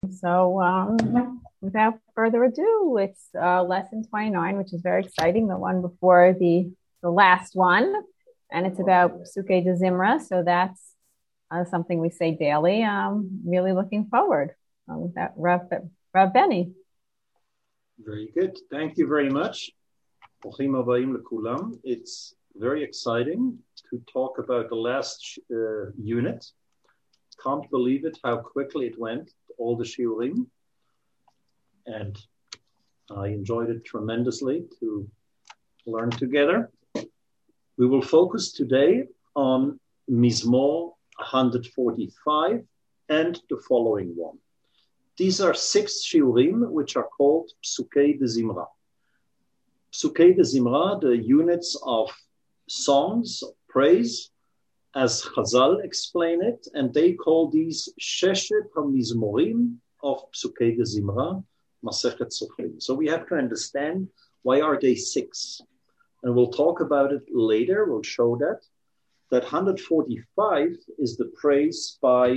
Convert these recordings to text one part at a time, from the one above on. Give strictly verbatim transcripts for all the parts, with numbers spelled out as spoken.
So, um, without further ado, it's uh, lesson twenty-nine, which is very exciting, the one before the the last one, and it's about Psuke de Zimra. So that's uh, something we say daily. Um, really looking forward uh, with that, Rav, Rav Benny. Very good. Thank you very much. It's very exciting to talk about the last uh, unit. Can't believe it, how quickly it went, all the shiurim. And I enjoyed it tremendously to learn together. We will focus today on Mizmor one forty-five and the following one. These are six shiurim which are called Psuke de Zimra. Psuke de Zimra, the units of songs, of praise, as Chazal explain it, and they call these Sheshet HaMizmorim of Psuke de Zimra, Masechet Sofrim. So we have to understand, why are they six? And we'll talk about it later, we'll show that. That one forty-five is the praise by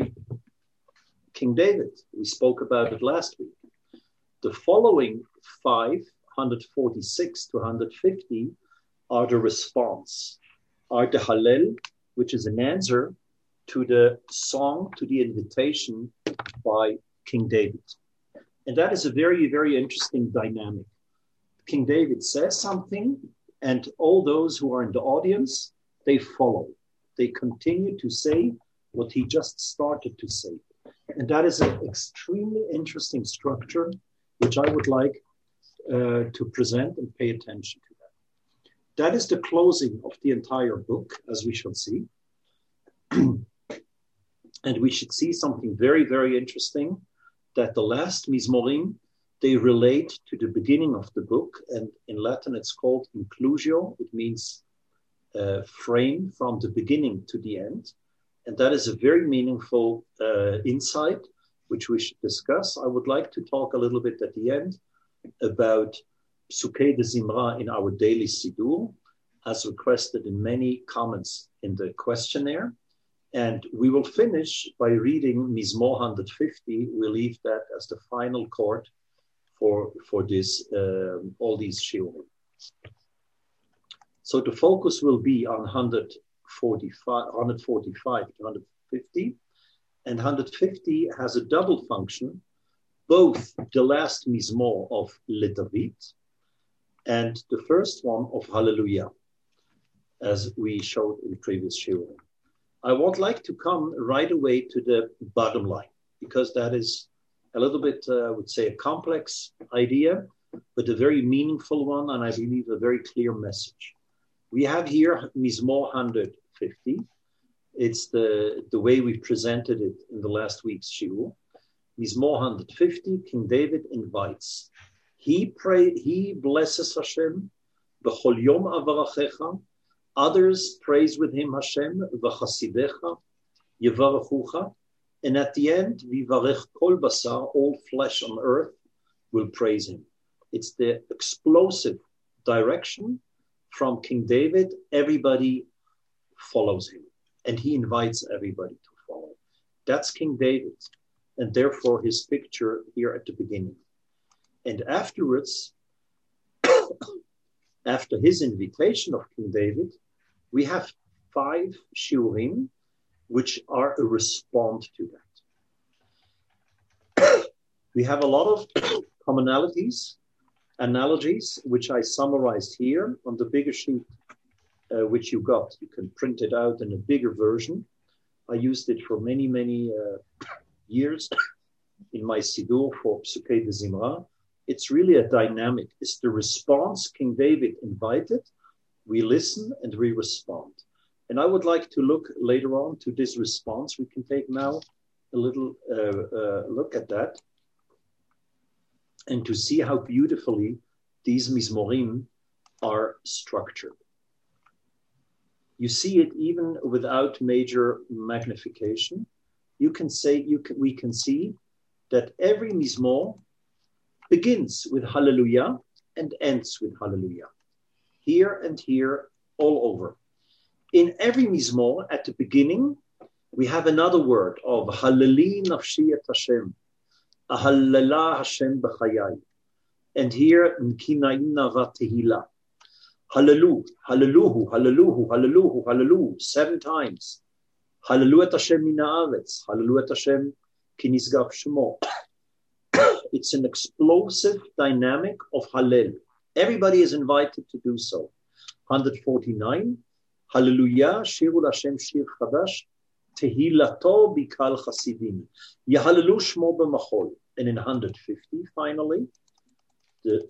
King David. We spoke about it last week. The following five, one forty-six to one fifty, are the response, are the Hallel, which is an answer to the song, to the invitation by King David. And that is a very, very interesting dynamic. King David says something, and all those who are in the audience, they follow. They continue to say what he just started to say. And that is an extremely interesting structure, which I would like uh, to present and pay attention to that. That is the closing of the entire book, as we shall see. And we should see something very, very interesting, that the last Mizmorim, they relate to the beginning of the book. And in Latin, it's called inclusio. It means uh, frame from the beginning to the end. And that is a very meaningful uh, insight, which we should discuss. I would like to talk a little bit at the end about Psuke de Zimra in our daily Siddur, as requested in many comments in the questionnaire. And we will finish by reading Mizmor one fifty. We'll leave that as the final chord for, for this, uh, all these shiurim. So the focus will be on one forty-five, one forty-five to one fifty. And one fifty has a double function, both the last Mizmor of Le David and the first one of Hallelujah, as we showed in the previous shiurim. I would like to come right away to the bottom line, because that is a little bit, uh, I would say, a complex idea, but a very meaningful one, and I believe a very clear message. We have here Mizmor one fifty. It's the, the way we presented it in the last week's shiur. Mizmor one fifty, King David invites. He pray, he blesses Hashem, b'chol yom avarachecha. Others praise with him Hashem, v'chasidecha, yevarachucha. And at the end, vivarech kol basar, all flesh on earth will praise him. It's the explosive direction from King David. Everybody follows him, and he invites everybody to follow. That's King David, and therefore his picture here at the beginning. And afterwards, after his invitation of King David, we have five shiurim which are a response to that. We have a lot of commonalities, analogies, which I summarized here on the bigger sheet, uh, which you got. You can print it out in a bigger version. I used it for many, many uh, years in my Siddur for Psuke de Zimra. It's really a dynamic. It's the response King David invited. We listen and we respond. And I would like to look later on to this response. We can take now a little uh, uh, look at that and to see how beautifully these Mizmorim are structured. You see it even without major magnification. You can say, you can, we can see that every Mizmor begins with Hallelujah and ends with Hallelujah. Here and here, all over. In every Mizmor, at the beginning, we have another word of Halleli Nafshi et Hashem. Ahallala Hashem b'chayai. And here, Kina'ina v'tehila. Hallelu, hallelujah, hallelujah, hallelujah, hallelujah, seven times. Hallelujah Hashem min haaretz, hallelujah Hashem ki nisgaf shemo. It's an explosive dynamic of Hallel. Everybody is invited to do so. one forty-nine, Hallelujah, Shirul Hashem Shir Chadash, Tehilato Bikal Chasidim. Yahallelu Shmo b'machol. And in one fifty, finally, the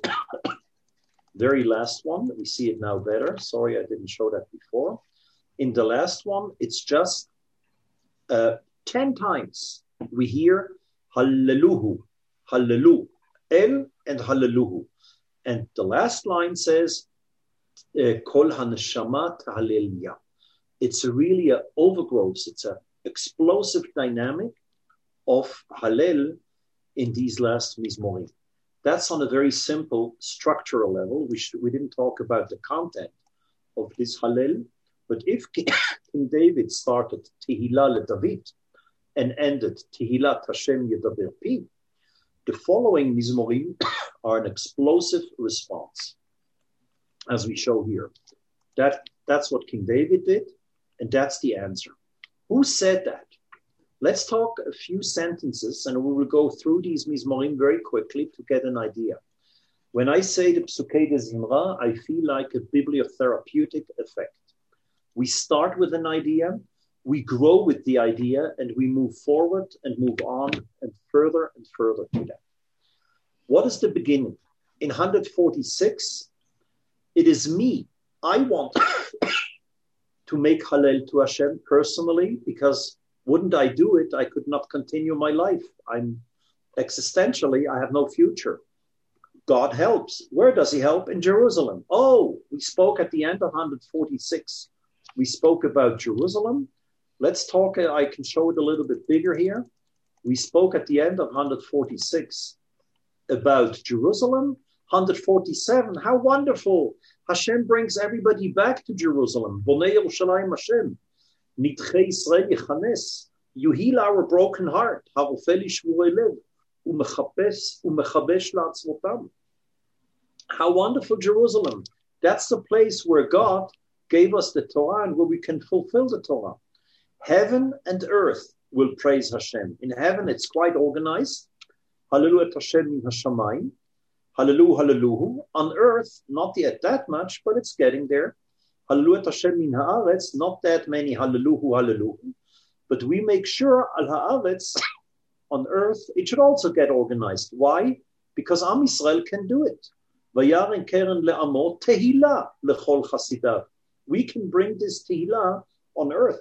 very last one, we see it now better. Sorry, I didn't show that before. In the last one, it's just uh, ten times we hear Hallelu, Hallelu, El and Hallelu. And the last line says, Kol haneshama tahalleliyah. It's a really an overgrowth, it's an explosive dynamic of Hallel in these last Mizmorim. That's on a very simple structural level. We should, we didn't talk about the content of this Hallel, but if King David started Tehillah LeDavid and ended Tehillat Hashem Yedaber Pi, the following Mizmorim are an explosive response, as we show here. That, that's what King David did, and that's the answer. Who said that? Let's talk a few sentences, and we will go through these Mizmorim very quickly to get an idea. When I say the Psukei de Zimra, I feel like a bibliotherapeutic effect. We start with an idea, we grow with the idea, and we move forward and move on and further and further to that. What is the beginning? In one forty-six, it is me. I want to make Hallel to Hashem personally, because wouldn't I do it, I could not continue my life. I'm existentially, I have no future. God helps. Where does he help? In Jerusalem. Oh, we spoke at the end of one forty-six. We spoke about Jerusalem. Let's talk, I can show it a little bit bigger here. We spoke at the end of one forty-six about Jerusalem. one forty-seven, how wonderful. Hashem brings everybody back to Jerusalem. Bonei Yerushalayim Hashem. Nitchei Yisrael Yechanes. You heal our broken heart. Harofeli shvurei lev. Umechabesh umechabesh la'atzvotam. How wonderful Jerusalem. That's the place where God gave us the Torah and where we can fulfill the Torah. Heaven and earth will praise Hashem. In heaven, it's quite organized. Hallelu et Hashem min hashamayim. Hallelu, hallelu. On earth, not yet that much, but it's getting there. Hallelu et Hashem min haaretz. Not that many hallelu, hallelu. But we make sure al haaretz, on earth, it should also get organized. Why? Because Am Yisrael can do it. Vayarin keren le'amo tehillah lechol chasidav. We can bring this tehillah on earth.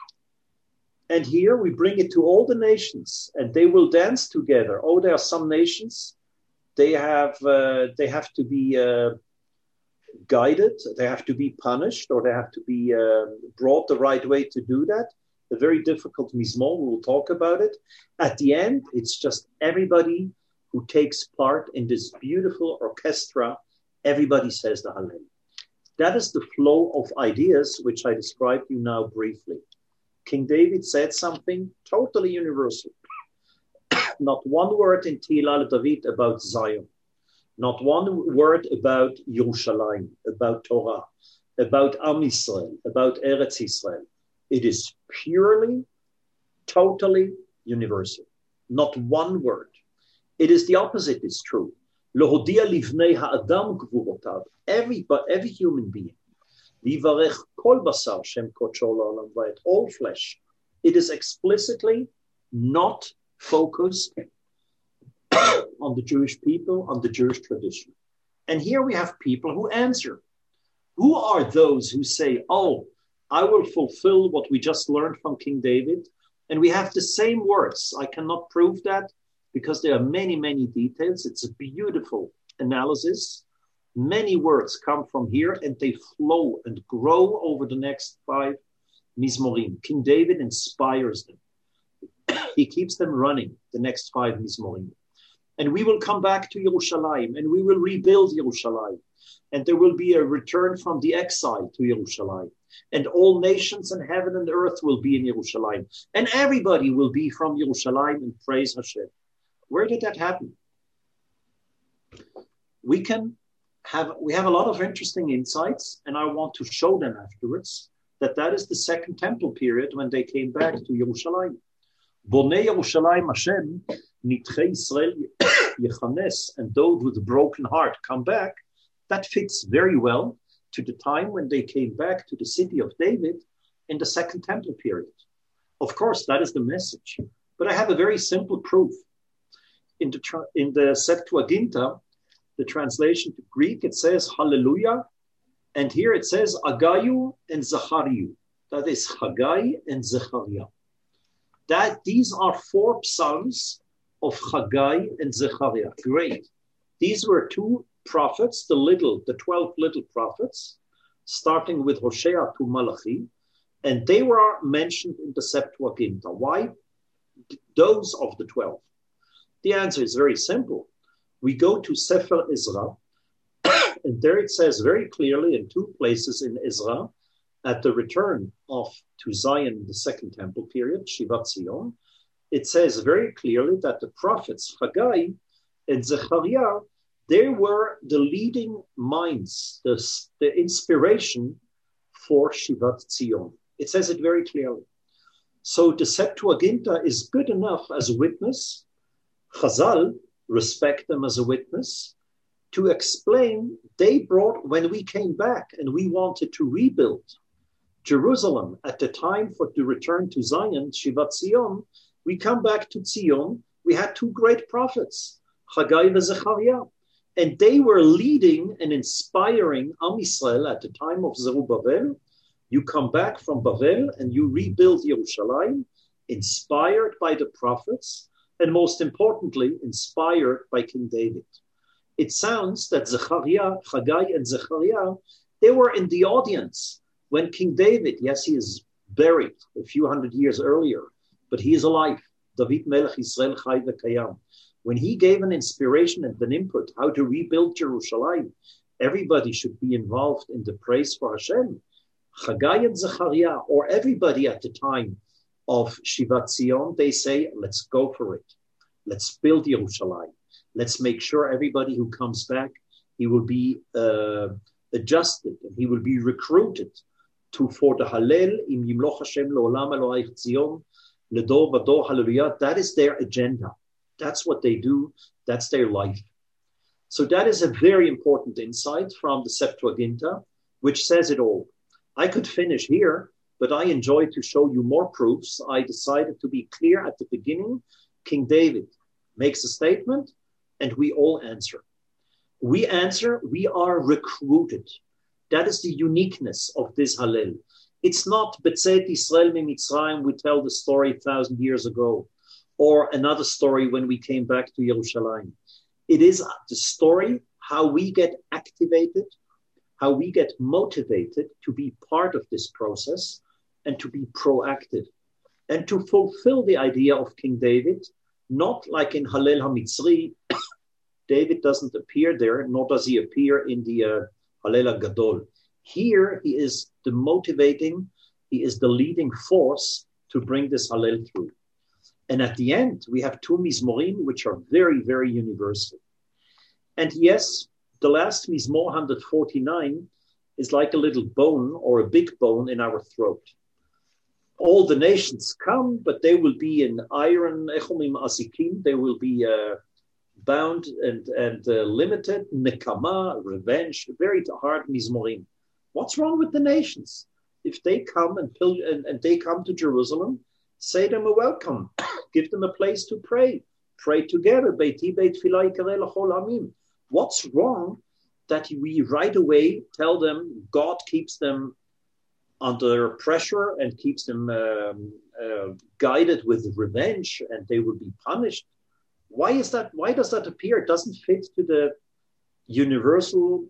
And here we bring it to all the nations, and they will dance together. Oh, there are some nations, they have uh, they have to be uh, guided, they have to be punished, or they have to be uh, brought the right way to do that. A very difficult mizmor, we will talk about it. At the end, it's just everybody who takes part in this beautiful orchestra, everybody says the Hallel. That is the flow of ideas, which I described to you now briefly. King David said something totally universal. Not one word in Tehillah David about Zion. Not one word about Yerushalayim, about Torah, about Am Yisrael, about Eretz Yisrael. It is purely, totally universal. Not one word. It is the opposite is true. Lohodia livnei ha'adam gvurotav. Every, every human being. Livarech kol basar shem kodsho la'olam va'et. All flesh. It is explicitly not focused on the Jewish people, on the Jewish tradition. And here we have people who answer. Who are those who say, oh, I will fulfill what we just learned from King David? And we have the same words. I cannot prove that because there are many, many details. It's a beautiful analysis. Many words come from here and they flow and grow over the next five Mizmorim. King David inspires them. He keeps them running, the next five Mizmorim. And we will come back to Yerushalayim and we will rebuild Yerushalayim. And there will be a return from the exile to Yerushalayim. And all nations in heaven and earth will be in Yerushalayim. And everybody will be from Yerushalayim and praise Hashem. Where did that happen? We can have, we have a lot of interesting insights, and I want to show them afterwards that that is the second temple period when they came back to Yerushalayim. Bonei Yerushalayim Hashem, Nitchei Yisrael Yechanes, and those with a broken heart come back. That fits very well to the time when they came back to the city of David in the second temple period. Of course, that is the message. But I have a very simple proof. In the, tra- in the Septuaginta, the translation to Greek, it says Hallelujah. And here it says Agayu and Zachariu. That is Haggai and Zechariah. That these are four psalms of Haggai and Zechariah. Great. These were two prophets, the little, the twelve little prophets, starting with Hosea to Malachi, and they were mentioned in the Septuaginta. Why those of the twelve? The answer is very simple. We go to Sefer Ezra, and there it says very clearly in two places in Ezra, at the return of to Zion, the second temple period, Shivat Zion, it says very clearly that the prophets Haggai and Zechariah, they were the leading minds, the, the inspiration for Shivat Zion. It says it very clearly. So the Septuaginta is good enough as a witness. Chazal respect them as a witness to explain they brought, when we came back and we wanted to rebuild Jerusalem at the time for the return to Zion, Shivat Zion, we come back to Zion. We had two great prophets, Haggai and Zechariah, and they were leading and inspiring Am Yisrael at the time of Zerubbabel. You come back from Babel and you rebuild Yerushalayim, inspired by the prophets, and most importantly, inspired by King David. It sounds that Zechariah, Haggai and Zechariah, they were in the audience when King David, yes, he is buried a few hundred years earlier, but he is alive. David Melech Yisrael Chai V'Kayam. When he gave an inspiration and an input how to rebuild Jerusalem, everybody should be involved in the praise for Hashem. Haggai and Zechariah, or everybody at the time of Shivat Zion, they say, let's go for it. Let's build Yerushalayim. Let's make sure everybody who comes back, he will be uh, adjusted and he will be recruited to for the Hallel im Yimloch Hashem Leolam Eloheich Zion Ledor Vador Hallelujah. That is their agenda. That's what they do. That's their life. So that is a very important insight from the Septuaginta, which says it all. I could finish here, but I enjoy to show you more proofs. I decided to be clear at the beginning. King David makes a statement, and we all answer. We answer, we are recruited. That is the uniqueness of this Hallel. It's not Betzet Yisrael Mitzrayim, we tell the story a thousand years ago, or another story when we came back to Yerushalayim. It is the story how we get activated, how we get motivated to be part of this process and to be proactive and to fulfill the idea of King David, not like in Hallel HaMitzri. David doesn't appear there, nor does he appear in the uh, Hallel HaGadol. Here he is the motivating, he is the leading force to bring this Hallel through. And at the end, we have two Mizmorim, which are very, very universal. And yes, the last Mizmor one forty-nine is like a little bone or a big bone in our throat. All the nations come, but they will be in iron, echomim asikim, they will be uh, bound and, and uh, limited, nekama, revenge, very hard Mizmorim. What's wrong with the nations? If they come and, and, and they come to Jerusalem, say them a welcome, give them a place to pray, pray together. Beiti beit tefillah yikareh l'chol hamim. What's wrong that we right away tell them God keeps them under pressure and keeps them um, uh, guided with revenge and they will be punished? Why is that? Why does that appear? It doesn't fit to the universal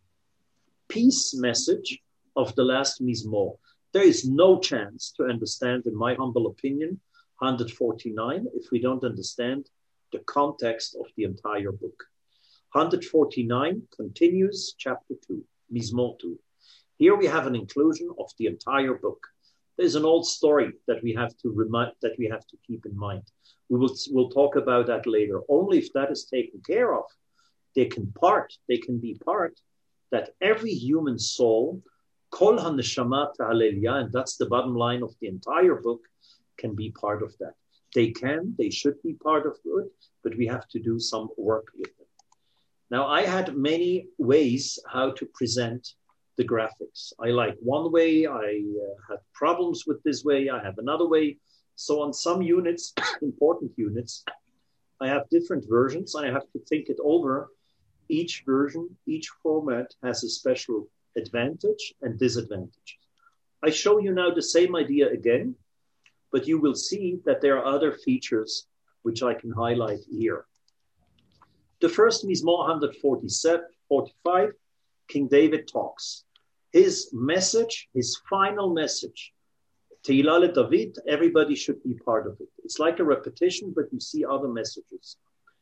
peace message of the last Mizmor. There is no chance to understand, in my humble opinion, one forty-nine if we don't understand the context of the entire book. one forty-nine continues chapter two, Mizmor two. Here we have an inclusion of the entire book. There's an old story that we have to remind, that we have to keep in mind. We will we'll talk about that later. Only if that is taken care of, they can part, they can be part, that every human soul, kol haneshama ta'aleliyah, and that's the bottom line of the entire book, can be part of that. They can, they should be part of it, but we have to do some work with them. Now, I had many ways how to present the graphics. I like one way, I uh, had problems with this way, I have another way. So on some units, important units, I have different versions. I have to think it over. Each version, each format has a special advantage and disadvantage. I show you now the same idea again, but you will see that there are other features which I can highlight here. The first Mizmor one forty-seven, forty-five, King David talks. His message, his final message, Tehillah le David, everybody should be part of it. It's like a repetition, but you see other messages.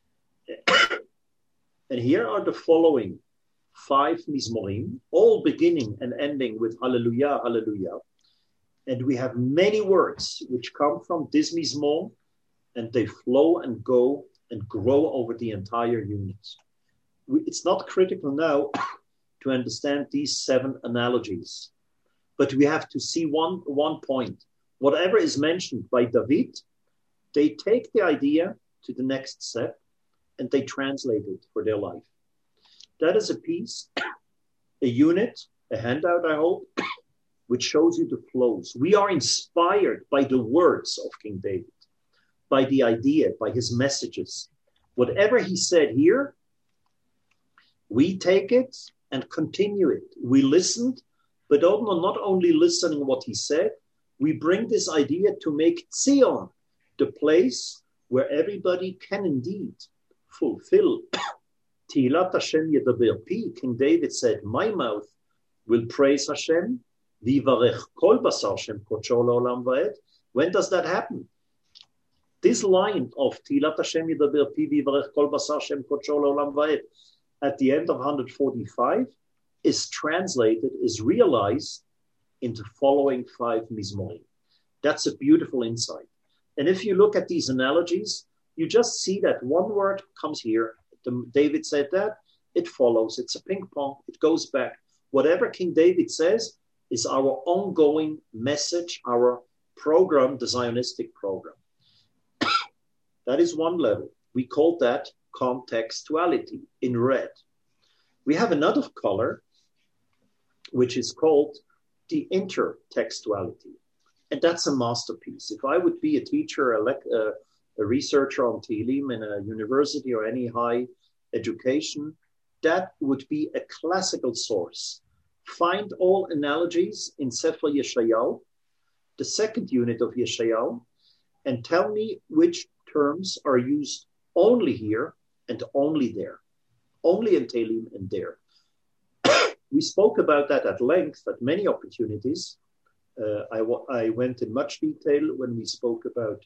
And here are the following five Mizmorim, all beginning and ending with Hallelujah, Hallelujah. And we have many words which come from this Mizmor, and they flow and go and grow over the entire unit. It's not critical now to understand these seven analogies, but we have to see one, one point. Whatever is mentioned by David, they take the idea to the next step and they translate it for their life. That is a piece, a unit, a handout, I hope, which shows you the flows. We are inspired by the words of King David, by the idea, by his messages. Whatever he said here, we take it and continue it. We listened, but not only listening what he said, we bring this idea to make Zion the place where everybody can indeed fulfill Tehillat Hashem Yedaber Pi. King David said, my mouth will praise Hashem. Vivarech kol basar Shem kodsho le'olam va'ed. When does that happen? This line of Tehillat Hashem Yedaber Pi Vivarech kol basar Shem kodsho le'olam va'ed at the end of one forty-five is translated, is realized into following five Mizmorim. That's a beautiful insight. And if you look at these analogies, you just see that one word comes here. The, David said that, it follows. It's a ping pong. It goes back. Whatever King David says is our ongoing message, our program, the Zionistic program. That is one level. We call that contextuality in red. We have another color, which is called the intertextuality. And that's a masterpiece. If I would be a teacher, a, lec- uh, a researcher on Tehillim in a university or any high education, that would be a classical source. Find all analogies in Sefer Yeshayahu, the second unit of Yeshayahu, and tell me which terms are used only here and only there, only in Tehillim and there. We spoke about that at length at many opportunities. Uh, I, w- I went in much detail when we spoke about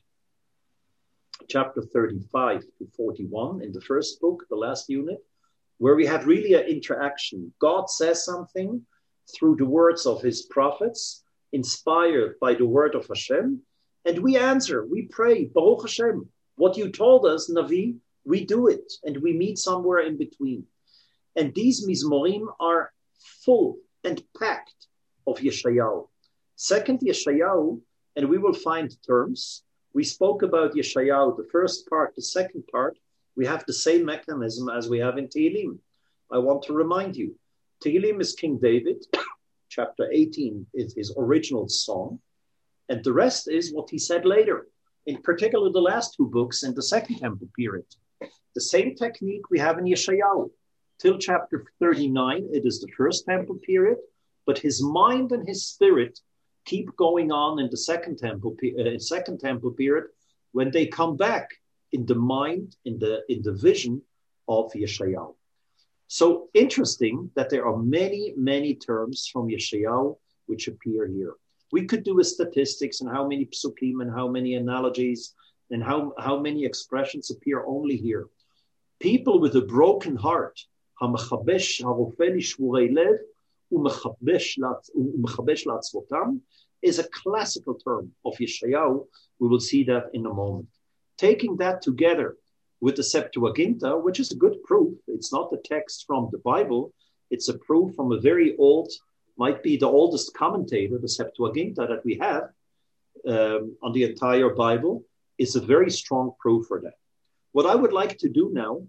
chapter thirty-five to forty-one in the first book, the last unit, where we had really an interaction. God says something through the words of his prophets, inspired by the word of Hashem, and we answer, we pray, Baruch Hashem, what you told us, Navi, we do it, and we meet somewhere in between. And these Mizmorim are full and packed of Yeshayahu. Second Yeshayahu, and we will find terms. We spoke about Yeshayahu, the first part, the second part. We have the same mechanism as we have in Tehillim. I want to remind you, Tehillim is King David. Chapter eighteen is his original song. And the rest is what he said later, in particular the last two books in the Second Temple period. The same technique we have in Yeshayahu. Till chapter thirty-nine, it is the First Temple period, but his mind and his spirit keep going on in the Second Temple, uh, second temple period when they come back in the mind, in the, in the vision of Yeshayahu. So interesting that there are many, many terms from Yeshayahu which appear here. We could do a statistics and how many psukim and how many analogies and how, how many expressions appear only here. People with a broken heart, HaMechabesh HaRofeh Lishvurei Lev u'Mechabesh La'atzvotam, is a classical term of Yeshayahu. We will see that in a moment. Taking that together with the Septuaginta, which is a good proof. It's not the text from the Bible. It's a proof from a very old, might be the oldest commentator, the Septuaginta that we have um, on the entire Bible, is a very strong proof for that. What I would like to do now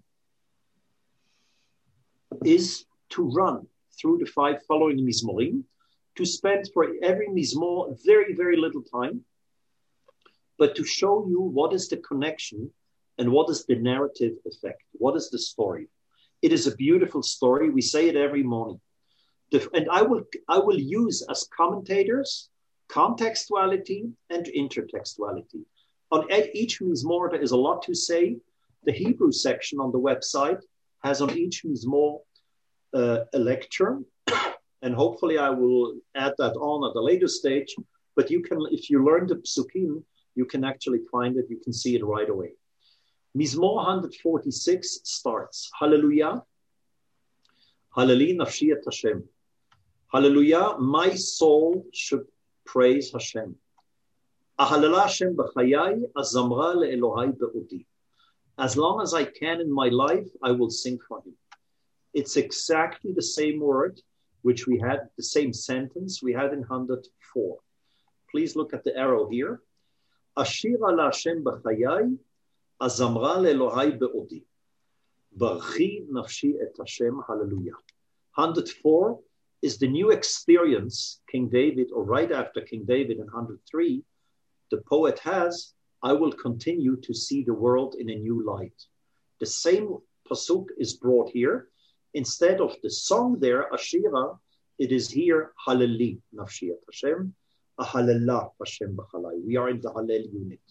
is to run through the five following Mizmorim, to spend for every Mizmor very, very little time, but to show you what is the connection and what is the narrative effect? What is the story? It is a beautiful story. We say it every morning. And I will, I will use as commentators contextuality and intertextuality. On each Mizmor, there is a lot to say. The Hebrew section on the website has on each Mizmor uh, a lecture. And hopefully I will add that on at a later stage. But you can, if you learn the Psukim, you can actually find it. You can see it right away. Mizmor one forty-six starts, Hallelujah, Halleli nafshi et Hashem. Hallelujah, my soul should praise Hashem. Ahalala Hashem b'chayai, azamra le'elohai be'odi. As long as I can in my life, I will sing for him. It's exactly the same word, which we had, the same sentence we had in one hundred four. Please look at the arrow here. Ashira la Hashem b'chayai, azamra le'elohai be'odi. Barchi nafshi et Hashem, hallelujah. one hundred four is the new experience King David, or right after King David in one hundred three, the poet has, I will continue to see the world in a new light. The same pasuk is brought here. Instead of the song there, Ashira, it is here, Halleli nafshi et Hashem, Ahalala Hashem b'chalai. We are in the Hallel unit.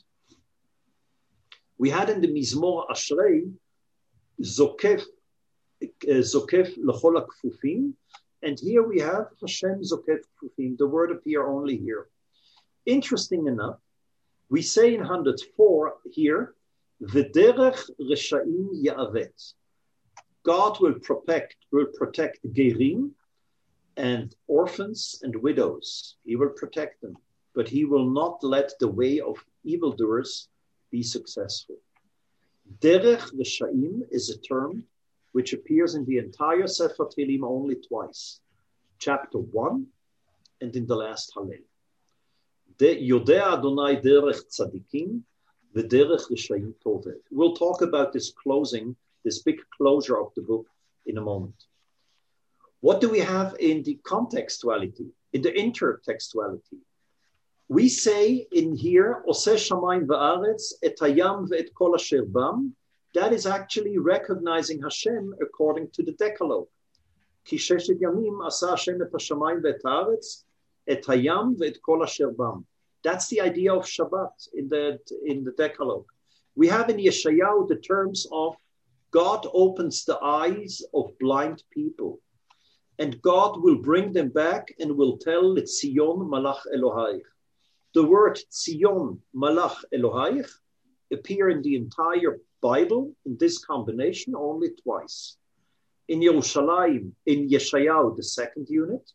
We had in the Mizmor Ashrei, Zokef, Zokef l'chol ha'kfufim, and here we have Hashem Zokef Kfufim. The word appear only here. Interesting enough, we say in one hundred four here, V'derech reshaim ya'avet. God will protect, will protect gerim and orphans and widows. He will protect them, but he will not let the way of evildoers be successful. Derech reshaim is a term which appears in the entire Sefer Tehillim only twice. Chapter one and in the last Hallel. Yodea Adonai derech tzadikim v'derech reshaim toved. We'll talk about this closing, this big closure of the book in a moment. What do we have in the contextuality, in the intertextuality? We say in here, Oseh shamayim va'aretz et hayam ve'et kol asher bam. That is actually recognizing Hashem according to the Decalogue. Ki sheshet yamim asa Hashem et hashamayim ve'et haaretz et hayam ve'et kol asher bam. That's the idea of Shabbat in the in the Decalogue. We have in Yeshayahu the terms of God opens the eyes of blind people, and God will bring them back and will tell Tzion Malach Elohai. The word Tzion Malach Elohai appear in the entire Bible in this combination only twice. In Yerushalayim, in Yeshayahu, the second unit,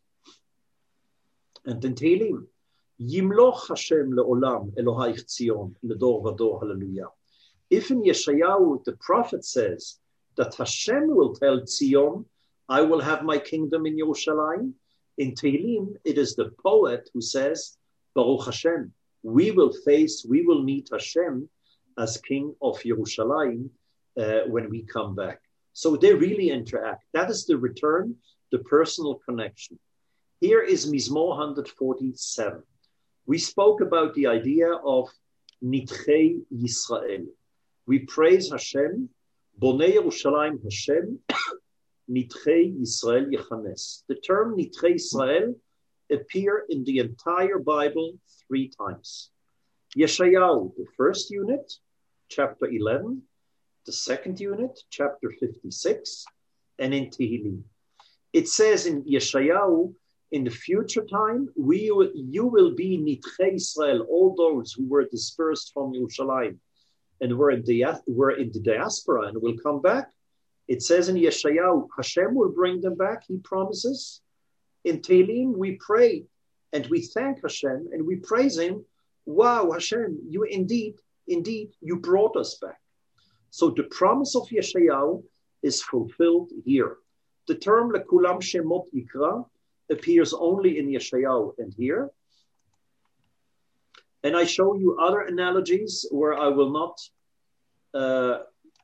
and in Tehillim, Yimloch Hashem le'olam Elohai Tzion ledor vador hallelujah. If in Yeshayahu the prophet says that Hashem will tell Tzion, I will have my kingdom in Yerushalayim, in Tehillim it is the poet who says, Baruch Hashem, we will face, we will meet Hashem as king of Yerushalayim uh, when we come back. So they really interact. That is the return, the personal connection. Here is Mizmor one forty-seven. We spoke about the idea of Nitchei Yisrael. We praise Hashem, Bonei Yerushalayim Hashem, Nitchei Yisrael Yechanes. The term Nitchei Yisrael appear in the entire Bible three times. Yeshayahu, the first unit, chapter eleven, the second unit, chapter fifty-six, and in Tehillim. It says in Yeshayahu, in the future time, we will, you will be Nitchei Israel, all those who were dispersed from Yerushalayim and were in, the, were in the diaspora and will come back. It says in Yeshayahu, Hashem will bring them back, he promises. In Tehillim, we pray and we thank Hashem and we praise him. Wow, Hashem, you indeed Indeed, you brought us back. So the promise of Yeshayahu is fulfilled here. The term Lekulam Shemot Yikra appears only in Yeshayahu and here. And I show you other analogies where I will not uh,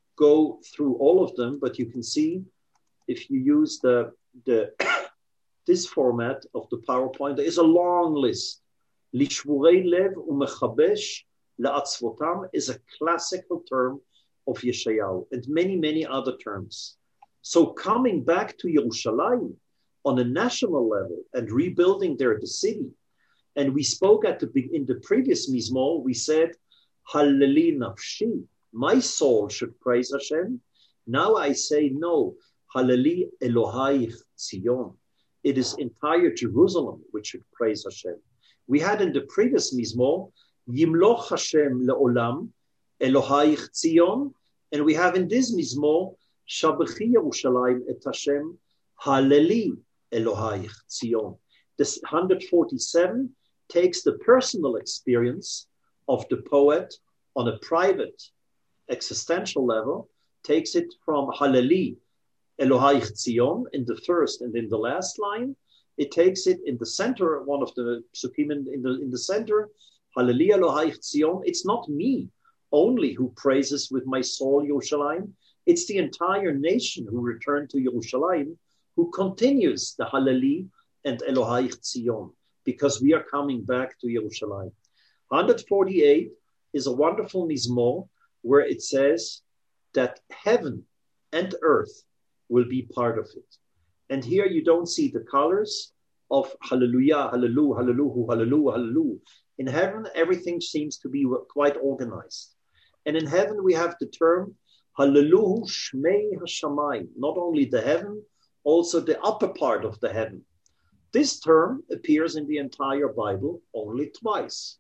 go through all of them, but you can see if you use the, the this format of the PowerPoint, there is a long list. Lishvurei lev umechabesh la'atzvotam is a classical term of Yeshayahu and many, many other terms. So coming back to Yerushalayim on a national level and rebuilding there the city, and we spoke at the in the previous Mizmor, we said, Halleli nafshi, my soul should praise Hashem. Now I say no, Halleli Elohai Tzion. It is entire Jerusalem which should praise Hashem. We had in the previous Mizmor, Yimloch Hashem le'olam, Elohai Tzion, and we have in this Mizmor, Shabechi Yerushalayim et Hashem, Halleli Elohai Tzion. This one hundred forty-seven takes the personal experience of the poet on a private existential level, takes it from Halleli Elohai Tzion in the first and in the last line. It takes it in the center, one of the psukim in, in the in the center, Halleli Elohai Tzion. It's not me only who praises with my soul Yerushalayim. It's the entire nation who returned to Yerushalayim, who continues the Halleli and Elohai Tzion, because we are coming back to Yerushalayim. one hundred forty-eight is a wonderful Mizmor where it says that heaven and earth will be part of it. And here you don't see the colors of Hallelujah, Hallelujah, Hallelujah, Hallelujah, Hallelujah. In heaven, everything seems to be quite organized. And in heaven, we have the term Hallelujah Shmei Hashamayim, not only the heaven, also the upper part of the heaven. This term appears in the entire Bible only twice.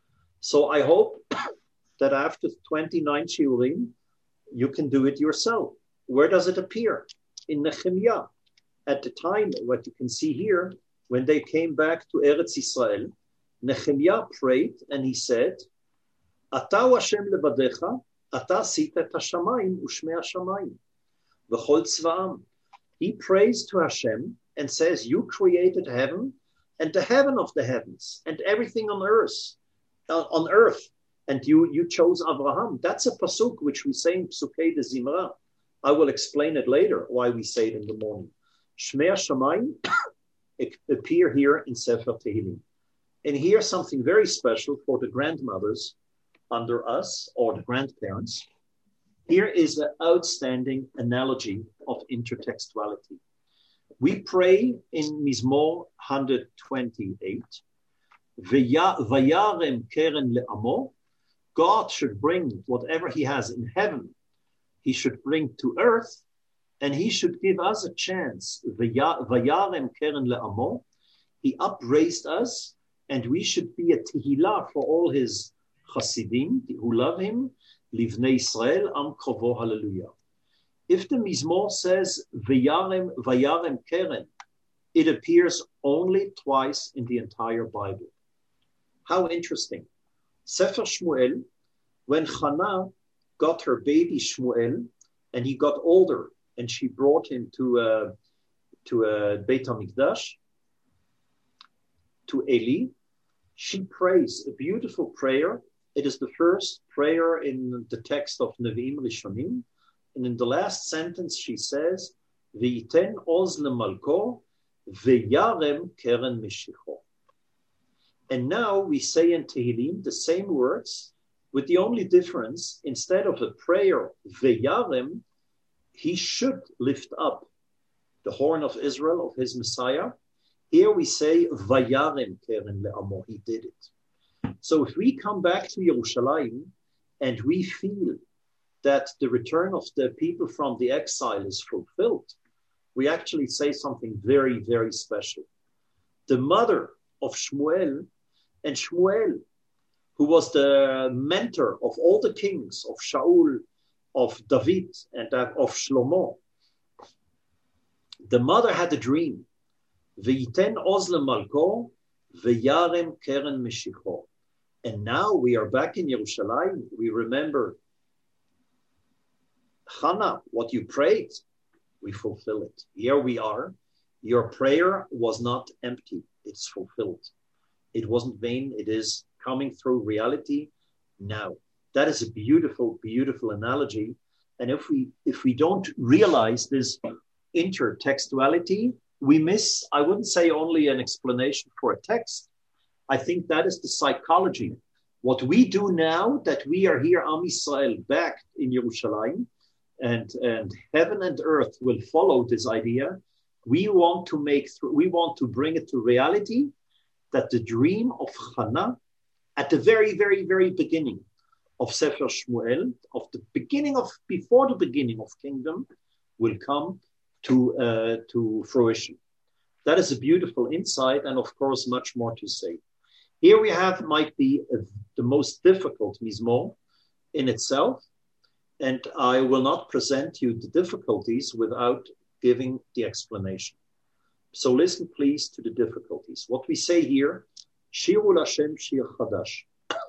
So I hope that after twenty-nine shiurim, you can do it yourself. Where does it appear? In Nehemiah. At the time, what you can see here, when they came back to Eretz Yisrael, Nehemiah prayed and he said, Ata Hashem levadecha, ata sita et hashamayim ushmei hashamayim, v'chol tzva'am. He prays to Hashem and says, you created heaven and the heaven of the heavens and everything on earth, uh, on earth. And you, you chose Abraham. That's a pasuk which we say in Psukei de Zimra. I will explain it later, why we say it in the morning. Shmei Hashamayim appear here in Sefer Tehillim. And here something very special for the grandmothers under us, or the grandparents. Here is an outstanding analogy of intertextuality. We pray in Mizmor one hundred twenty-eight, Vayarem keren le'amo, God should bring whatever he has in heaven, he should bring to earth, and he should give us a chance. Vayarem keren le'amo, he upraised us, and we should be a tehillah for all his Hasidim who love him, Livnei Israel, Am Krovo, Hallelujah. If the Mizmor says Vayarem, Vayarem Keren, it appears only twice in the entire Bible. How interesting. Sefer Shmuel, when Hannah got her baby Shmuel, and he got older, and she brought him to uh, to uh, Beit HaMikdash, to Eli, she prays a beautiful prayer. It is the first prayer in the text of Nevi'im Rishonim. And in the last sentence, she says, V'yiten oz lemalko, v'yarem keren mishicho. And now we say in Tehillim the same words, with the only difference, instead of a prayer, v'yarem, he should lift up the horn of Israel, of his Messiah. Here we say, v'yarem keren le'amo, he did it. So if we come back to Yerushalayim and we feel that the return of the people from the exile is fulfilled, we actually say something very, very special. The mother of Shmuel, and Shmuel, who was the mentor of all the kings, of Shaul, of David, and of Shlomo, the mother had a dream. V'yiten oz lemalko, v'yarem keren mishicho. And now we are back in Yerushalayim. We remember, Hannah, what you prayed, we fulfill it. Here we are. Your prayer was not empty. It's fulfilled. It wasn't vain. It is coming through reality now. That is a beautiful, beautiful analogy. And if we if we don't realize this intertextuality, we miss, I wouldn't say only an explanation for a text. I think that is the psychology. What we do now that we are here, Am Yisrael, back in Yerushalayim, and, and heaven and earth will follow this idea. We want to make, we want to bring it to reality that the dream of Hannah at the very, very, very beginning of Sefer Shmuel, of the beginning of, before the beginning of kingdom, will come to, uh, to fruition. That is a beautiful insight, and of course, much more to say. Here we have, might be a, the most difficult Mizmor in itself, and I will not present you the difficulties without giving the explanation. So listen, please, to the difficulties. What we say here, Shiru Hashem Shir Chadash.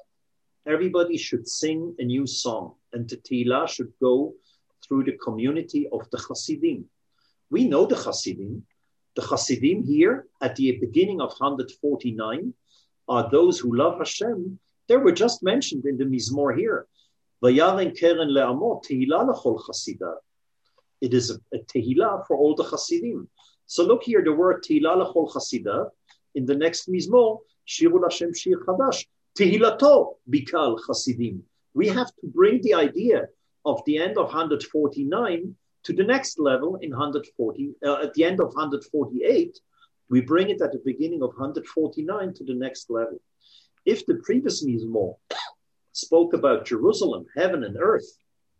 Everybody should sing a new song, and the Tehillah should go through the community of the Hasidim. We know the Hasidim. The Hasidim here, at the beginning of one hundred forty-nine, are those who love Hashem. They were just mentioned in the Mizmor here. Vayaren keren le'amot, Tehillah lechol Chasidah. It is a, a Tehillah for all the Hasidim. So look here, the word Tehillah lechol Chasidah, in the next Mizmor, Shiru Hashem Shir Chadash, Tehilato bikal Chasidim. We have to bring the idea of the end of one hundred forty-nine to the next level in one hundred forty, uh, at the end of one hundred forty-eight, we bring it at the beginning of one hundred forty-nine to the next level. If the previous Mizmor spoke about Jerusalem, heaven and earth,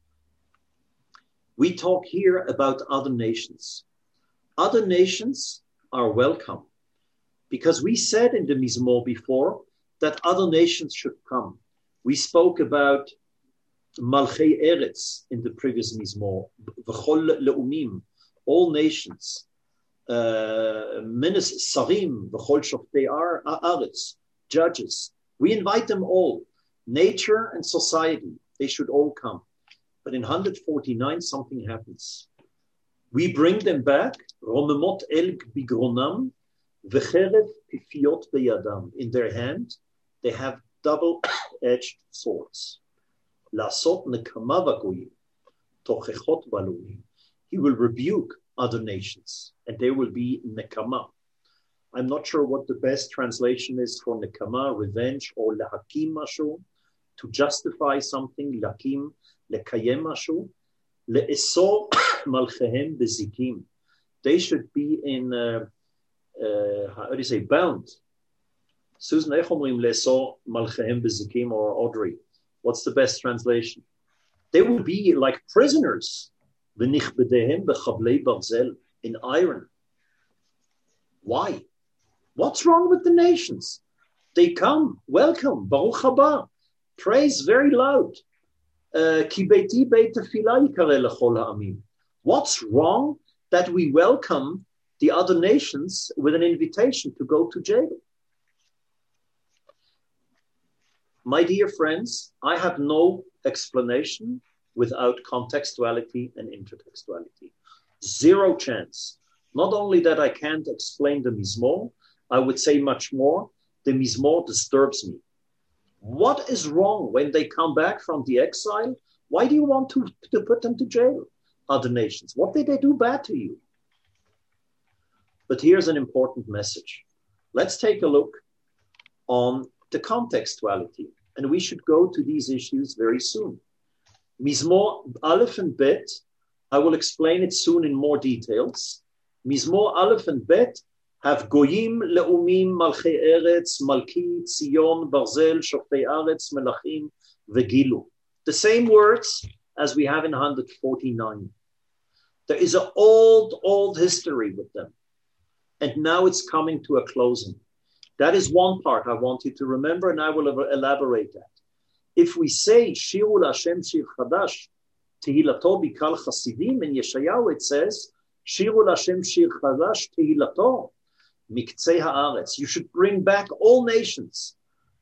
we talk here about other nations. Other nations are welcome, because we said in the Mizmor before that other nations should come. We spoke about Malchei Eretz in the previous Mizmor, V'chol Le'umim, all nations, Minis Sarim, V'chol Shoftei Aretz, judges. We invite them all. Nature and society, they should all come. But in one hundred forty-nine, something happens. We bring them back, Romemot Elg Bigronam, V'cherev Pifiot Beyadam. In their hand, they have double-edged swords. Lasot nekama v'goyim, tochechot balunim. He will rebuke other nations, and there will be nekama. I'm not sure what the best translation is for nekama, revenge, or lahakim mashu, to justify something, lakim, lekayem mashu, le'esor malchehem bezikim. They should be in, uh, uh, how do you say, bound. Susan, echomrim le'esor malchehem bezikim, or Audrey. What's the best translation? They will be like prisoners, in iron. Why? What's wrong with the nations? They come, welcome, Baruch haba, praise very loud. What's wrong that we welcome the other nations with an invitation to go to jail? My dear friends, I have no explanation without contextuality and intertextuality. Zero chance. Not only that I can't explain the Mizmor, I would say much more, the Mizmor disturbs me. What is wrong when they come back from the exile? Why do you want to, to put them to jail, other nations? What did they do bad to you? But here's an important message. Let's take a look on the contextuality. And we should go to these issues very soon. Mizmor Aleph and Bet, I will explain it soon in more details. Mizmor Aleph and Bet have Goyim, Leumim, Malchei Eretz, Malki, Tzion, Barzel, Shoftei Aretz, Melachim, Vegilu. The same words as we have in one hundred forty-nine. There is an old, old history with them. And now it's coming to a closing. That is one part I want you to remember, and I will elaborate that. If we say, Shiru Hashem Shir Chadash, Tehilato Bikal Chasidim, in Yeshayahu it says, Shiru Hashem Shir Chadash, Tehilato, Miktzei Haaretz. You should bring back all nations,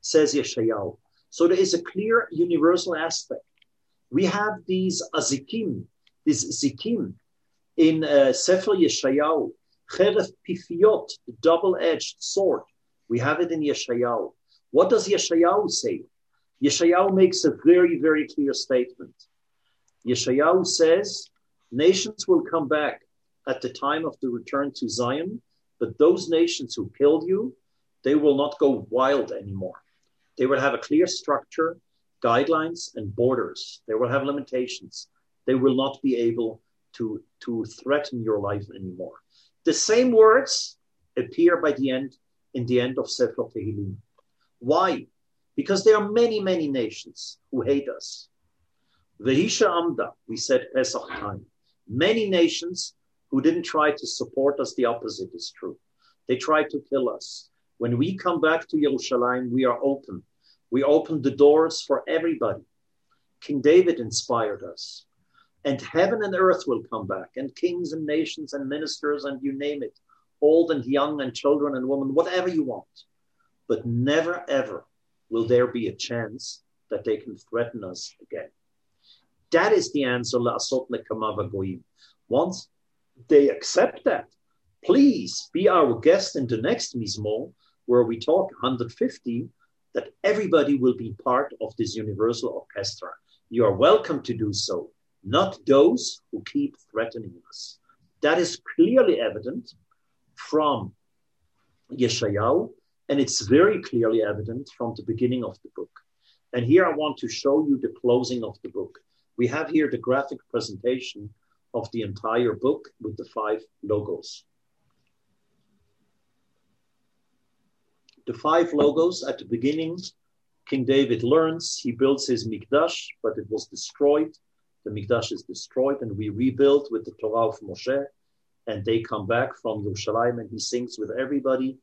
says Yeshayahu. So there is a clear universal aspect. We have these azikim, these zikim in uh, Sefer Yeshayahu, Cheref Pifiot, the double-edged sword. We have it in Yeshayahu. What does Yeshayahu say? Yeshayahu makes a very, very clear statement. Yeshayahu says, nations will come back at the time of the return to Zion, but those nations who killed you, they will not go wild anymore. They will have a clear structure, guidelines, and borders. They will have limitations. They will not be able to, to threaten your life anymore. The same words appear by the end, in the end of Sefer Tehillim. Why? Because there are many, many nations who hate us. Vehisha Amda, we said Pesach time. Many nations who didn't try to support us, the opposite is true. They tried to kill us. When we come back to Yerushalayim, we are open. We open the doors for everybody. King David inspired us. And heaven and earth will come back, and kings and nations and ministers, and you name it, old and young and children and women, whatever you want. But never, ever will there be a chance that they can threaten us again. That is the answer, La'asot Nekama V'Goyim. Once they accept that, please be our guest in the next Mizmor, where we talk one hundred fifty, that everybody will be part of this universal orchestra. You are welcome to do so, not those who keep threatening us. That is clearly evident from Yeshayahu, and it's very clearly evident from the beginning of the book. And here I want to show you the closing of the book. We have here the graphic presentation of the entire book with the five logos. The five logos at the beginning, King David learns, he builds his Mikdash, but it was destroyed. The Mikdash is destroyed, and we rebuild with the Torah of Moshe, and they come back from Yerushalayim, and he sings with everybody.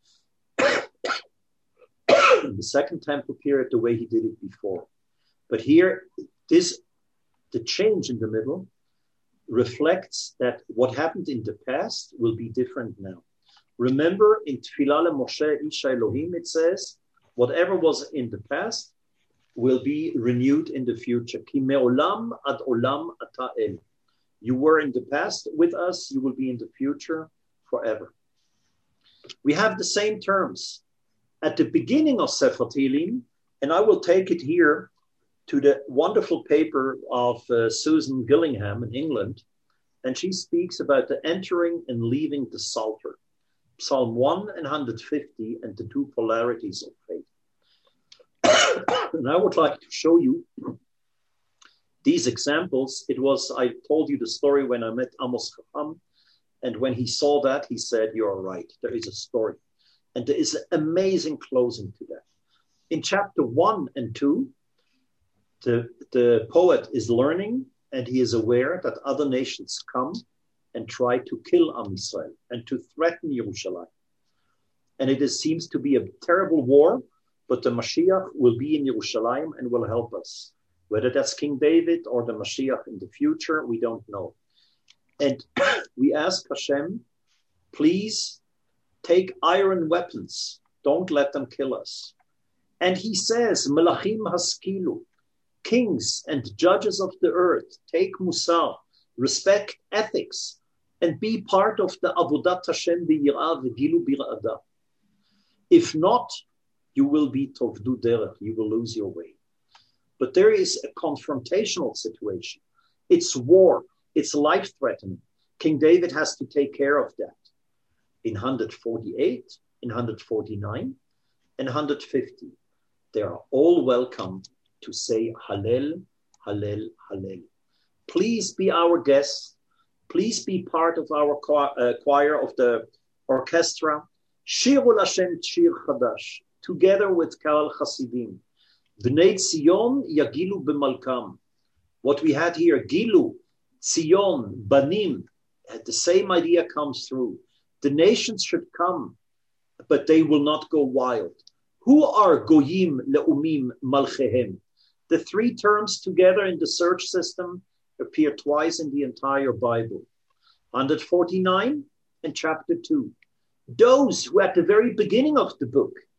In the second temple period, the way he did it before. But here, this the change in the middle reflects that what happened in the past will be different now. Remember, in Tfilah Moshe Isha Elohim, it says, whatever was in the past will be renewed in the future. Ki me'olam ad olam ata el. You were in the past with us, you will be in the future forever. We have the same terms at the beginning of Sefer Tehillim, and I will take it here to the wonderful paper of uh, Susan Gillingham in England, and she speaks about the entering and leaving the Psalter. Psalm one and one hundred fifty and the two polarities of faith. And I would like to show you these examples. It was, I told you the story when I met Amos Chacham, and when he saw that, he said, you're right, there is a story. And there is an amazing closing to that. In chapter one and two, the, the poet is learning, and he is aware that other nations come and try to kill Am Yisrael and to threaten Yerushalayim. And it is, seems to be a terrible war, but the Mashiach will be in Yerushalayim and will help us. Whether that's King David or the Mashiach in the future, we don't know. And we ask Hashem, please take iron weapons. Don't let them kill us. And he says, Melachim haskilu, kings and judges of the earth, take musar, respect ethics, and be part of the Avodat Hashem b'yirah v'gilu b'ira'ada. If not, you will be tovdu derech, you will lose your way. But there is a confrontational situation. It's war, it's life-threatening. King David has to take care of that. In one hundred forty-eight, in one hundred forty-nine, and one hundred fifty, they are all welcome to say Hallel, Hallel, Hallel. Please be our guests. Please be part of our uh, choir of the orchestra. Shiru Hashem Shir Chadash, together with Karal Chasidim. Bnei Tzion Yagilu B'Malkam. What we had here, Gilu, Tzion, Banim, the same idea comes through. The nations should come, but they will not go wild. Who are Goyim Le'umim Malchehem? The three terms together in the search system appear twice in the entire Bible. one hundred forty-nine and chapter two. Those who at the very beginning of the book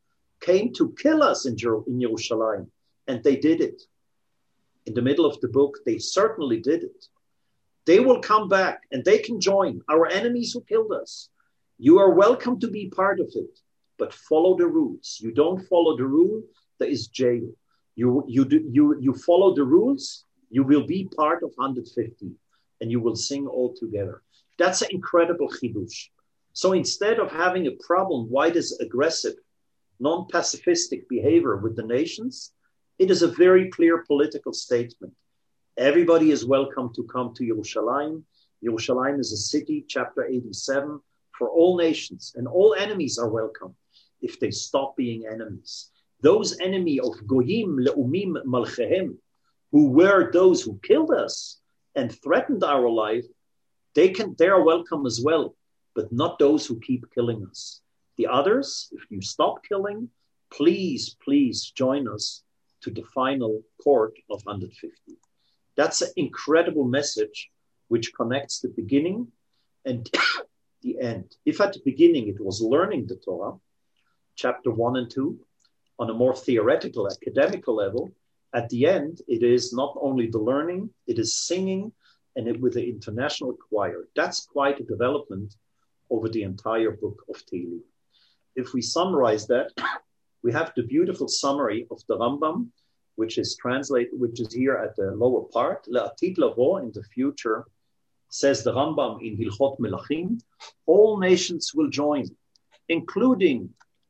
came to kill us in, Jer- in Yerushalayim, and they did it. In the middle of the book, they certainly did it. They will come back and they can join our enemies who killed us. You are welcome to be part of it, but follow the rules. You don't follow the rule, there is jail. You, you, do, you, you follow the rules, you will be part of one hundred fifty, and you will sing all together. That's an incredible chidush. So instead of having a problem, why this aggressive, non-pacifistic behavior with the nations, it is a very clear political statement. Everybody is welcome to come to Yerushalayim. Yerushalayim is a city, chapter eighty-seven, for all nations, and all enemies are welcome if they stop being enemies. Those enemy of Goyim, Leumim, Malchehem, who were those who killed us and threatened our life, they can, they are welcome as well, but not those who keep killing us. The others, if you stop killing, please, please join us to the final court of one hundred fifty. That's an incredible message which connects the beginning and the end. If at the beginning it was learning the Torah, chapter one and two, on a more theoretical, academical level, at the end, it is not only the learning, it is singing, and it, with the international choir. That's quite a development over the entire book of Tehillim. If we summarize that, we have the beautiful summary of the Rambam, which is translated, which is here at the lower part. Le'atid lavo, in the future, says the Rambam in Hilchot Melachim, all nations will join, including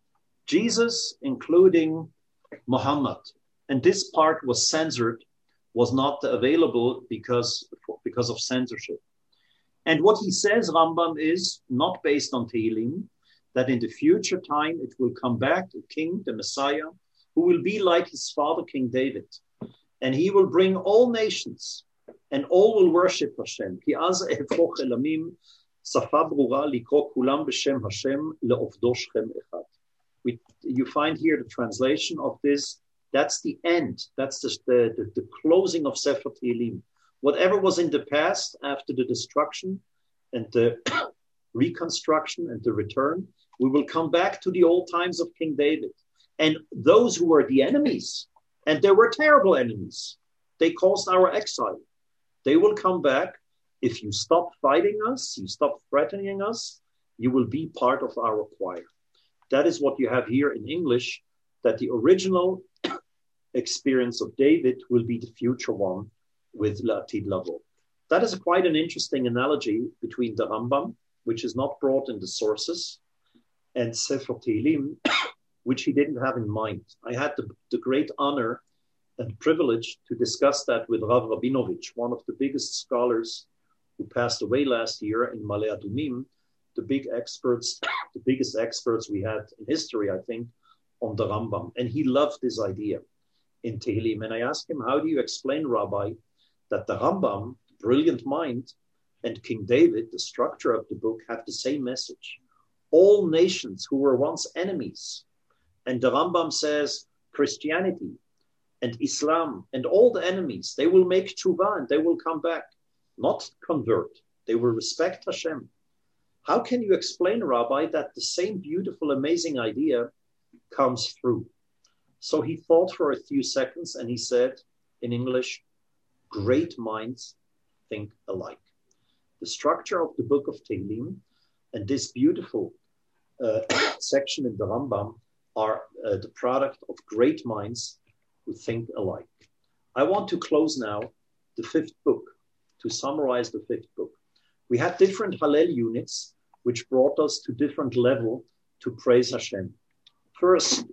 Jesus, including Muhammad. And this part was censored, was not available because, because of censorship. And what he says, Rambam, is not based on Tehillim, that in the future time it will come back, the king, the Messiah, who will be like his father, King David. And he will bring all nations, and all will worship Hashem. Ki az ehoch elamim, safa brura likro kulam b'shem Hashem le'ovdo shchem echad. We, you find here the translation of this. That's the end. That's the, the, the, the closing of Sefer Tehillim. Whatever was in the past after the destruction and the reconstruction and the return, we will come back to the old times of King David. And those who were the enemies, and they were terrible enemies, they caused our exile. They will come back. If you stop fighting us, you stop threatening us, you will be part of our choir. That is what you have here in English, that the original experience of David will be the future one with La'atid Lavo. That is a quite an interesting analogy between the Rambam, which is not brought in the sources, and Sefer Tehillim, which he didn't have in mind. I had the, the great honor and privilege to discuss that with Rav Rabinovich, one of the biggest scholars who passed away last year in Ma'ale Adumim, the big experts, the biggest experts we had in history, I think, on the Rambam. And he loved this idea in Tehillim. And I asked him, how do you explain, Rabbi, that the Rambam, brilliant mind, and King David, the structure of the book, have the same message? All nations who were once enemies. And the Rambam says Christianity and Islam and all the enemies, they will make tshuva and they will come back, not convert. They will respect Hashem. How can you explain, Rabbi, that the same beautiful, amazing idea comes through? So he thought for a few seconds and he said in English, great minds think alike. The structure of the book of Tehillim and this beautiful uh, section in the Rambam are uh, the product of great minds who think alike. I want to close now the fifth book, to summarize the fifth book. We had different Hallel units, which brought us to different level to praise Hashem. First,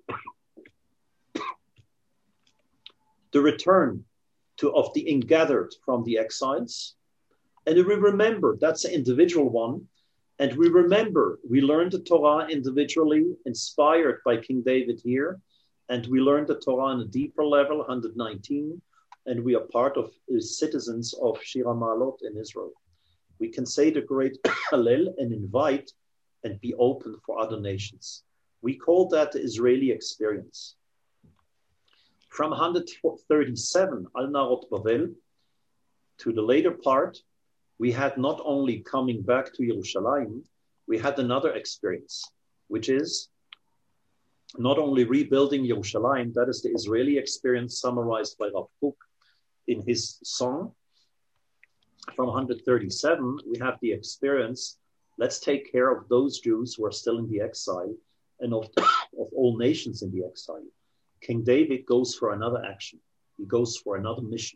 the return to, of the ingathered from the exiles. And we remember, that's an individual one. And we remember, we learned the Torah individually, inspired by King David here. And we learned the Torah on a deeper level, one hundred nineteen. And we are part of uh, citizens of Shir HaMa'alot in Israel. We can say the great Hallel and invite and be open for other nations. We call that the Israeli experience. From one hundred thirty-seven, Al Narot Bavel, to the later part, we had not only coming back to Yerushalayim, we had another experience, which is not only rebuilding Yerushalayim, that is the Israeli experience summarized by Rav Kook in his song from one hundred thirty-seven. We have the experience, let's take care of those Jews who are still in the exile and of, of all nations in the exile. King David goes for another action. He goes for another mission.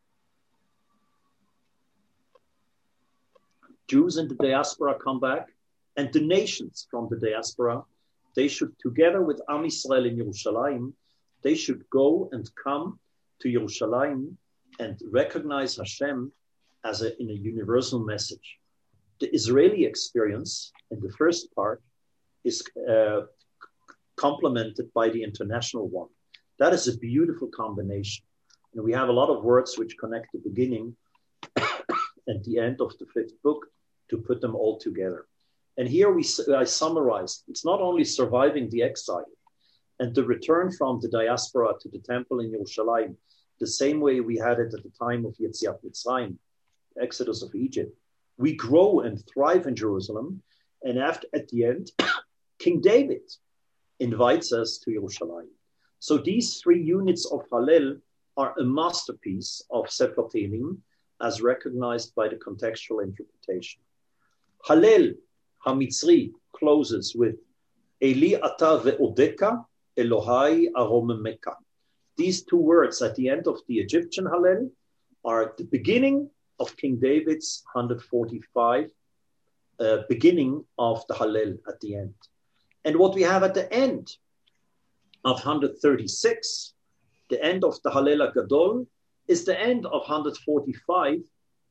Jews in the diaspora come back, and the nations from the diaspora, they should, together with Am Yisrael in Yerushalayim, they should go and come to Yerushalayim and recognize Hashem as a, in a universal message. The Israeli experience in the first part is uh, complemented by the international one. That is a beautiful combination. And we have a lot of words which connect the beginning and the end of the fifth book to put them all together. And here we I summarized, it's not only surviving the exile and the return from the diaspora to the temple in Yerushalayim, the same way we had it at the time of Yetziat Mitzrayim, Exodus of Egypt. We grow and thrive in Jerusalem. And after, at the end, King David invites us to Yerushalayim. So these three units of Hallel are a masterpiece of Sefer Tehillim as recognized by the contextual interpretation. Hallel HaMitzri closes with Eli ata ve'odeka Elohai aromemeka. These two words at the end of the Egyptian Hallel are the beginning of King David's one hundred forty-five, uh, beginning of the Hallel at the end. And what we have at the end of one hundred thirty-six, the end of the Hallel HaGadol, is the end of one hundred forty-five,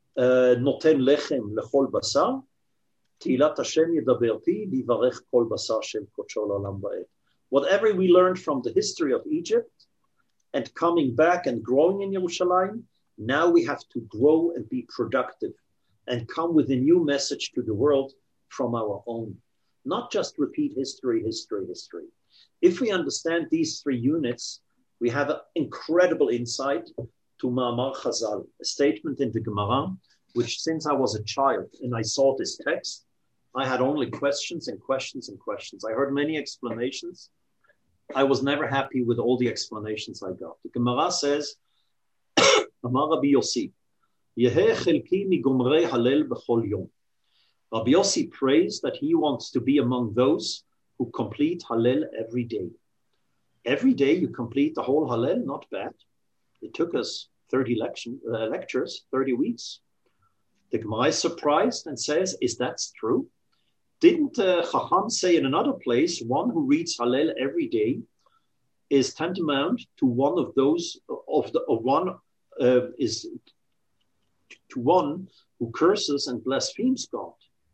Noten lechem lechol basar, Tilat Hashem yedaberti, livarech kol basar shem kodsho l'olam va'ed. Whatever we learned from the history of Egypt and coming back and growing in Yerushalayim, now we have to grow and be productive and come with a new message to the world from our own. Not just repeat history, history, history. If we understand these three units, we have an incredible insight to Ma'amar Chazal, a statement in the Gemara, which since I was a child and I saw this text, I had only questions and questions and questions. I heard many explanations. I was never happy with all the explanations I got. The Gemara says, Amar Rabbi Yossi, Yeheh chelki migomrei Hallel b'chol yom. Rabbi Yossi prays that he wants to be among those who complete Hallel every day. Every day you complete the whole Hallel, not bad. It took us thirty lection, uh, lectures, thirty weeks. The Gemara is surprised and says, is that true? Didn't uh, Chacham say in another place, one who reads Hallel every day is tantamount to one of those, of the of one uh, is to one who curses and blasphemes God.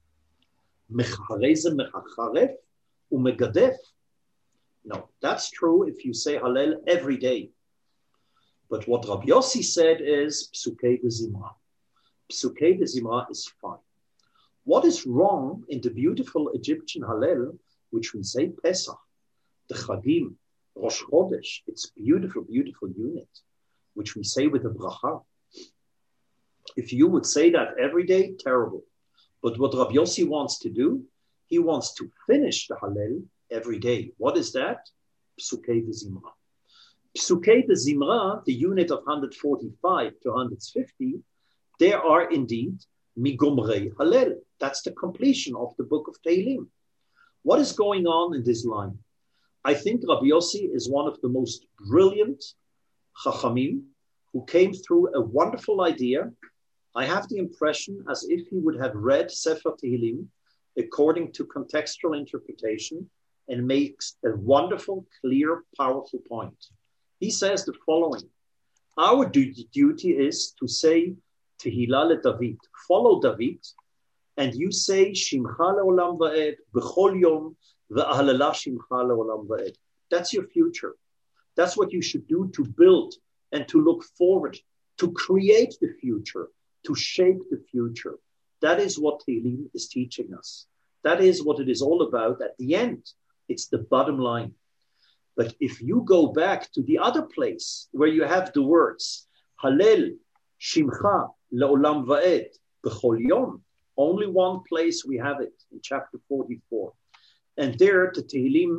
No, that's true if you say Hallel every day. But what Rabbi Yossi said is Psukei Zimra. Psukei Zimra is fine. What is wrong in the beautiful Egyptian Hallel, which we say Pesach, the Chagim, Rosh Chodesh, it's beautiful, beautiful unit, which we say with a bracha. If you would say that every day, terrible. But what Rabbi Yossi wants to do, he wants to finish the Hallel every day. What is that? Psukei Zimra. Psukei Zimra, the unit of one hundred forty-five to one hundred fifty, there are indeed Migomrei Hallel. That's the completion of the book of Tehillim. What is going on in this line? I think Rabbi Yossi is one of the most brilliant Chachamim who came through a wonderful idea. I have the impression as if he would have read Sefer Tehillim according to contextual interpretation and makes a wonderful, clear, powerful point. He says the following: our duty is to say Tehillah le David, follow David, and you say Shimcha le'olam va'ed, b'chol yom, ve'ahalala Shimcha le'olam va'ed. That's your future. That's what you should do to build and to look forward, to create the future, to shape the future. That is what Tehillim is teaching us. That is what it is all about. At the end, it's the bottom line. But if you go back to the other place where you have the words Hallel, Shimcha, Le'olam Va'ed, B'chol Yom, only one place we have it, in chapter forty-four. And there the Tehillim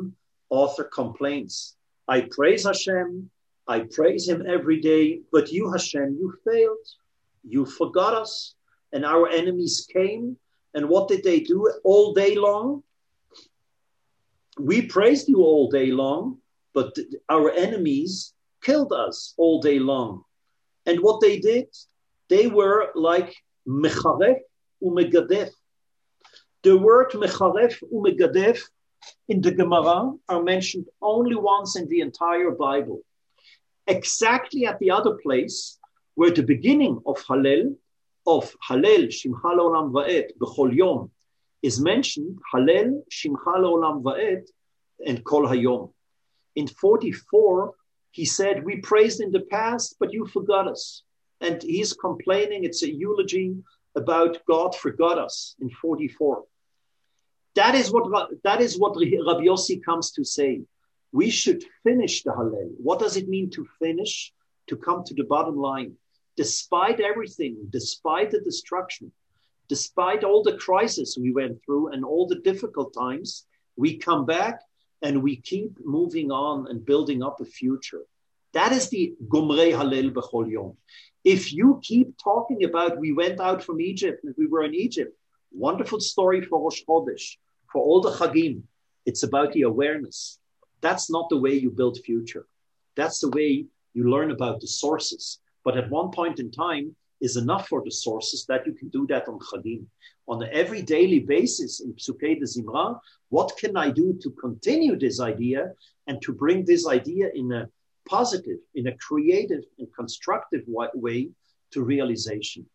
author complains, I praise Hashem, I praise him every day, but you, Hashem, you failed. You forgot us, and our enemies came, and what did they do all day long? We praised you all day long, but our enemies killed us all day long. And what they did, they were like mecharef umegadef. The word mecharef umegadef in the Gemara are mentioned only once in the entire Bible. Exactly at the other place where the beginning of Hallel, of Hallel Shimcha Le'olam Va'ed B'chol Yom is mentioned, Hallel Shimcha Le'olam Va'ed and Kol Hayom. In forty-four, he said, we praised in the past, but you forgot us. And he's complaining, it's a eulogy about God forgot us in forty-four. That is what, that is what Rabbi Yossi comes to say. We should finish the Hallel. What does it mean to finish? To come to the bottom line. Despite everything, despite the destruction, despite all the crisis we went through and all the difficult times, we come back and we keep moving on and building up a future. That is the Gomrei Hallel B'chol Yom. If you keep talking about we went out from Egypt and we were in Egypt, wonderful story for Rosh Chodesh, for all the Chagim. It's about the awareness. That's not the way you build future. That's the way you learn about the sources. But at one point in time is enough for the sources that you can do that on Chagim. On an every daily basis in Psukei de Zimra, what can I do to continue this idea and to bring this idea in a positive, in a creative and constructive way to realization?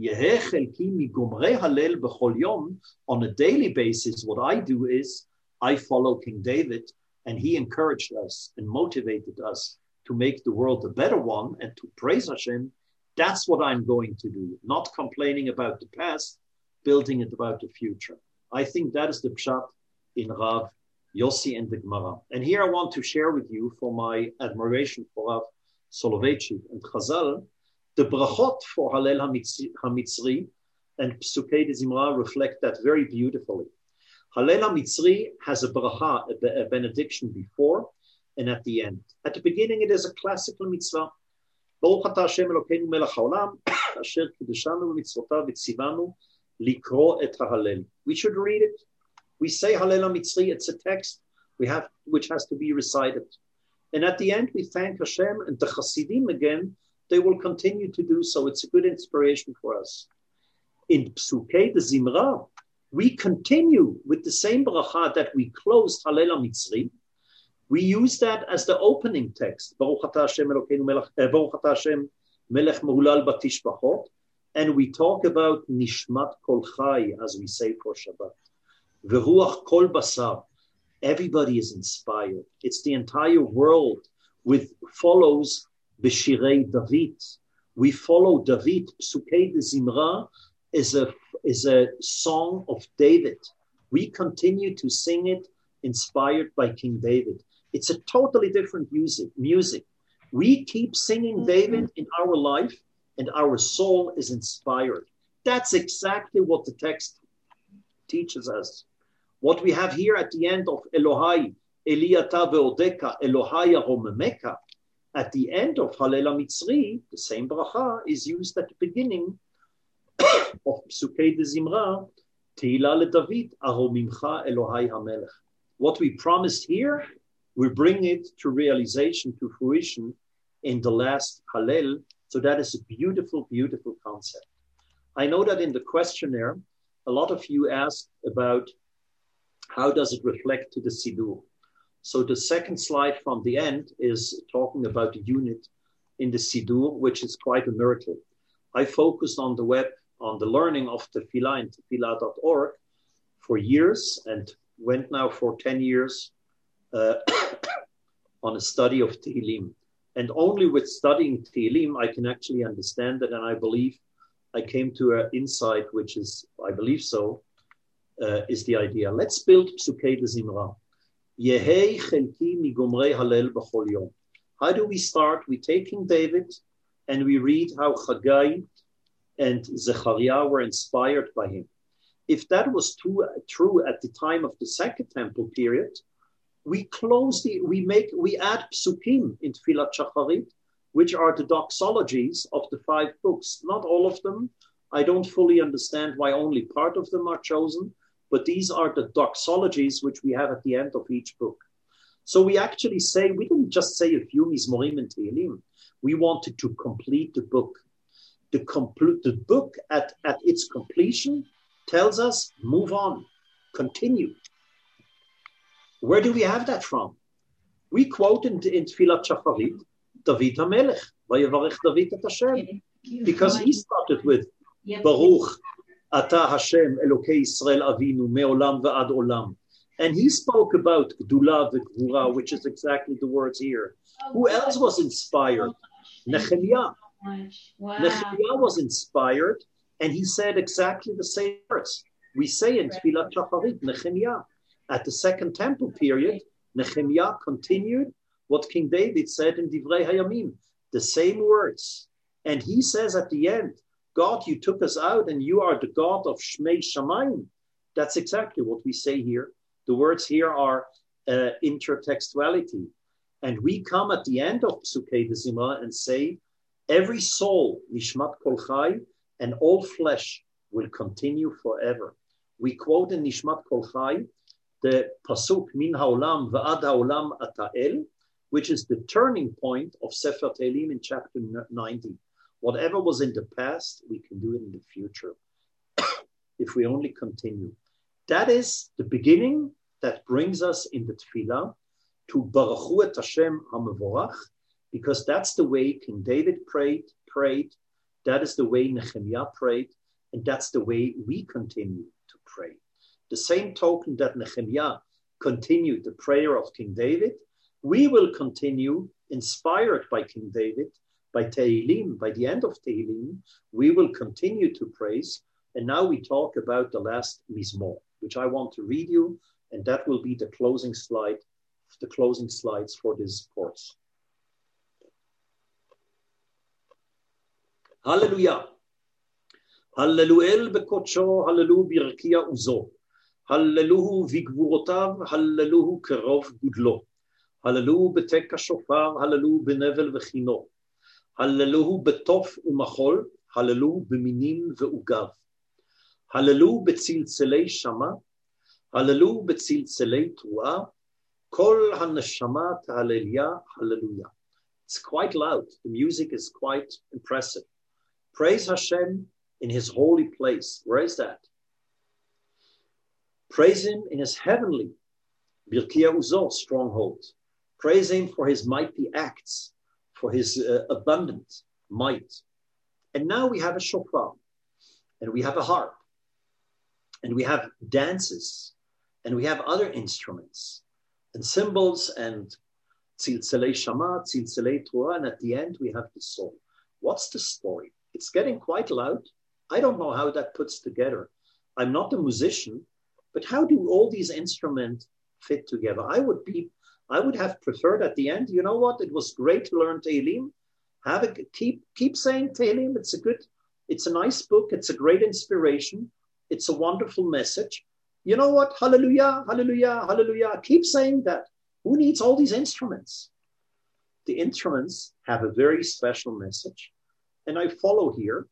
On a daily basis, what I do is I follow King David, and he encouraged us and motivated us to make the world a better one and to praise Hashem. That's what I'm going to do, not complaining about the past, building it about the future. I think that is the pshat in Rav Yossi and the Gemara. And here I want to share with you, for my admiration for Rav Soloveitchik and Chazal, the brachot for Hallel HaMitzri and Psukei de Zimra reflect that very beautifully. Hallel HaMitzri has a bracha, a benediction before and at the end. At the beginning, it is a classical mitzvah. Baruch atah Hashem Elokeinu melech haolam, asher kiddushanu b'mitzvotav v'tzivanu likro et ha'Hallel. We should read it. We say Hallel HaMitzri, it's a text we have, which has to be recited. And at the end, we thank Hashem, and the Hasidim again, they will continue to do so. It's a good inspiration for us. In Psukei de Zimra, we continue with the same bracha that we closed Hallel HaMitzri. We use that as the opening text. Baruch atah Hashem Elokeinu melech, Baruch atah Hashem melech me'ulal batishbachot. And we talk about Nishmat Kol Chai, as we say for Shabbat. V'ruach Kol Basar. Everybody is inspired. It's the entire world with follows B'Shirei David. We follow David. Psukei de Zimra is a, is a song of David. We continue to sing it inspired by King David. It's a totally different music. music. We keep singing David in our life, and our soul is inspired. That's exactly what the text teaches us. What we have here at the end of Elohai, Eliata ve'odeka, Elohai aromemeka, at the end of Hallel HaMitzri, the same bracha is used at the beginning of Psukei de Zimra, Tehillah leDavid, aromimcha Elohai HaMelech. What we promised here, we bring it to realization, to fruition in the last Hallel. So that is a beautiful, beautiful concept. I know that in the questionnaire, a lot of you asked about how does it reflect to the Siddur. So the second slide from the end is talking about the unit in the Siddur, which is quite a miracle. I focused on the web, on the learning of Tefillah and tefillah dot org for years, and went now for ten years uh, on a study of Tehillim. And only with studying Tehillim, I can actually understand it. And I believe I came to an insight, which is, I believe so, uh, is the idea. Let's build Psukei de Zimra. Yehei chelki migomrei Hallel b'chol yom. How do we start? We take King David and we read how Chagai and Zechariah were inspired by him. If that was true, true at the time of the Second Temple period, we close the, we make, we add psukim in Tfilat Shacharit, which are the doxologies of the five books. Not all of them. I don't fully understand why only part of them are chosen, but these are the doxologies which we have at the end of each book. So we actually say, we didn't just say a few Mizmorim and Tehillim. We wanted to complete the book. The, complete, the book at, at its completion tells us, move on, continue. Where do we have that from? We quote in, in Tfilat Shacharit, David HaMelech, Vayevarech David et Hashem, because he started with Baruch Ata Hashem Elokei Yisrael Avinu Me'olam Va'ad Olam. And he spoke about Gdula V'Gvura, which is exactly the words here. Who else was inspired? Nehemiah. Wow. Nehemiah was inspired, and he said exactly the same words. We say in Tfilat Shacharit, Nehemiah. At the Second Temple period, Nehemiah continued what King David said in Divrei Hayamim, the same words. And he says at the end, God, you took us out and you are the God of Shmei Shamayim. That's exactly what we say here. The words here are uh, intertextuality. And we come at the end of Psukei D'Zimra and say, every soul, Nishmat Kol Chai, and all flesh will continue forever. We quote in Nishmat Kol Chai, the Pasuk Min Haolam Va'ad Haolam Ata'el, which is the turning point of Sefer Tehillim in chapter ninety. Whatever was in the past, we can do it in the future, if we only continue. That is the beginning that brings us in the Tefillah to Baruchu et Hashem HaMevorach, because that's the way King David prayed, prayed. That is the way Nehemiah prayed, and that's the way we continue to pray. The same token that Nehemiah continued the prayer of King David, we will continue, inspired by King David, by Tehillim, by the end of Tehillim, we will continue to praise. And now we talk about the last Mizmor, which I want to read you, and that will be the closing slide, the closing slides for this course. Hallelujah. Hallelu bekodsho, hallelu birkia uzo. Hallelu vigvurotav, hallelu kerov gudlo. Hallelu betek hashofar, hallelu benevel vechino. Hallelu betof umachol, hallelu beminim veugav. Hallelu betzilzelei shama, hallelu betzilzelei truah. Kol haneshama tahalelia, hallelujah. It's quite loud. The music is quite impressive. Praise Hashem in his holy place. Where is that? Praise him in his heavenly Birkia Uzo stronghold. Praise him for his mighty acts, for his uh, abundant might. And now we have a shofar, and we have a harp, and we have dances, and we have other instruments, and cymbals, and tzilzelei shama, tzilzelei truah, and at the end we have the soul. What's the story? It's getting quite loud. I don't know how that puts together. I'm not a musician, but how do all these instruments fit together? I would be, I would have preferred at the end, you know what? It was great to learn Tehillim. Have a, keep, keep saying Tehillim. It's a good, it's a nice book. It's a great inspiration. It's a wonderful message. You know what? Hallelujah, hallelujah, hallelujah. Keep saying that. Who needs all these instruments? The instruments have a very special message. And I follow here.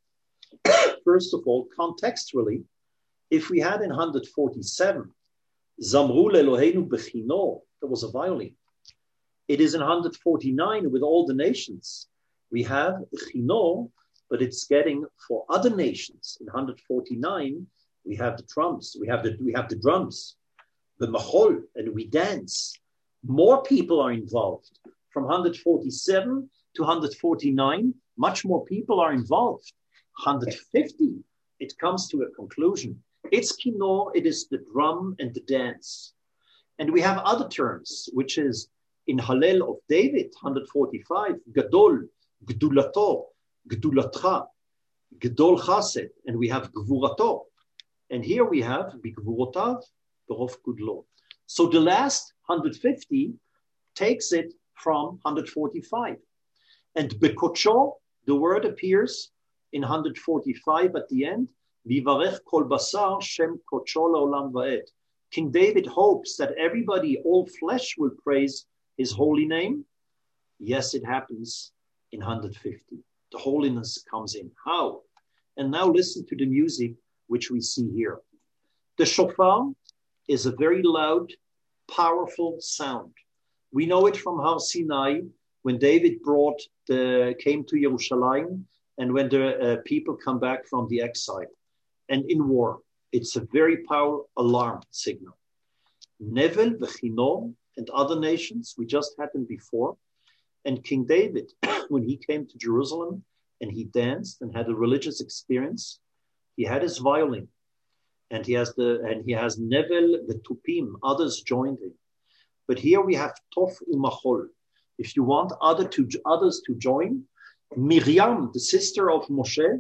First of all, contextually, if we had in one forty-seven, Zamru Eloheinu Bechino, there was a violin. It is in one forty-nine with all the nations. We have Chino, but it's getting for other nations. In one forty-nine, we have the drums. We have the we have the drums, the machol, and we dance. More people are involved. From one forty-seven to one forty-nine, much more people are involved. one fifty, it comes to a conclusion. It's kino, it is the drum and the dance. And we have other terms, which is in Hallel of David, one forty-five, Gadol, Gdulato, Gdulatra, Gedol Chased, and we have Gvurato. And here we have Bigvurotav, Berov Gudlo. So the last one fifty takes it from one forty-five. And Bekocho, the word appears in one forty-five at the end, Vivarech kol basar shem kocho laolam va'ed. King David hopes that everybody, all flesh, will praise his holy name. Yes, it happens in one hundred fifty. The holiness comes in. How? And now listen to the music which we see here. The shofar is a very loud, powerful sound. We know it from Har Sinai, when David brought the, came to Jerusalem, and when the uh, people come back from the exile. And in war, it's a very powerful alarm signal. Nevel, Vechinor, and other nations, we just had them before. And King David, when he came to Jerusalem and he danced and had a religious experience, he had his violin, and he has the and he has Nevel, the Tupim. Others joined him, but here we have Tof Umachol. If you want other to others to join, Miriam, the sister of Moshe,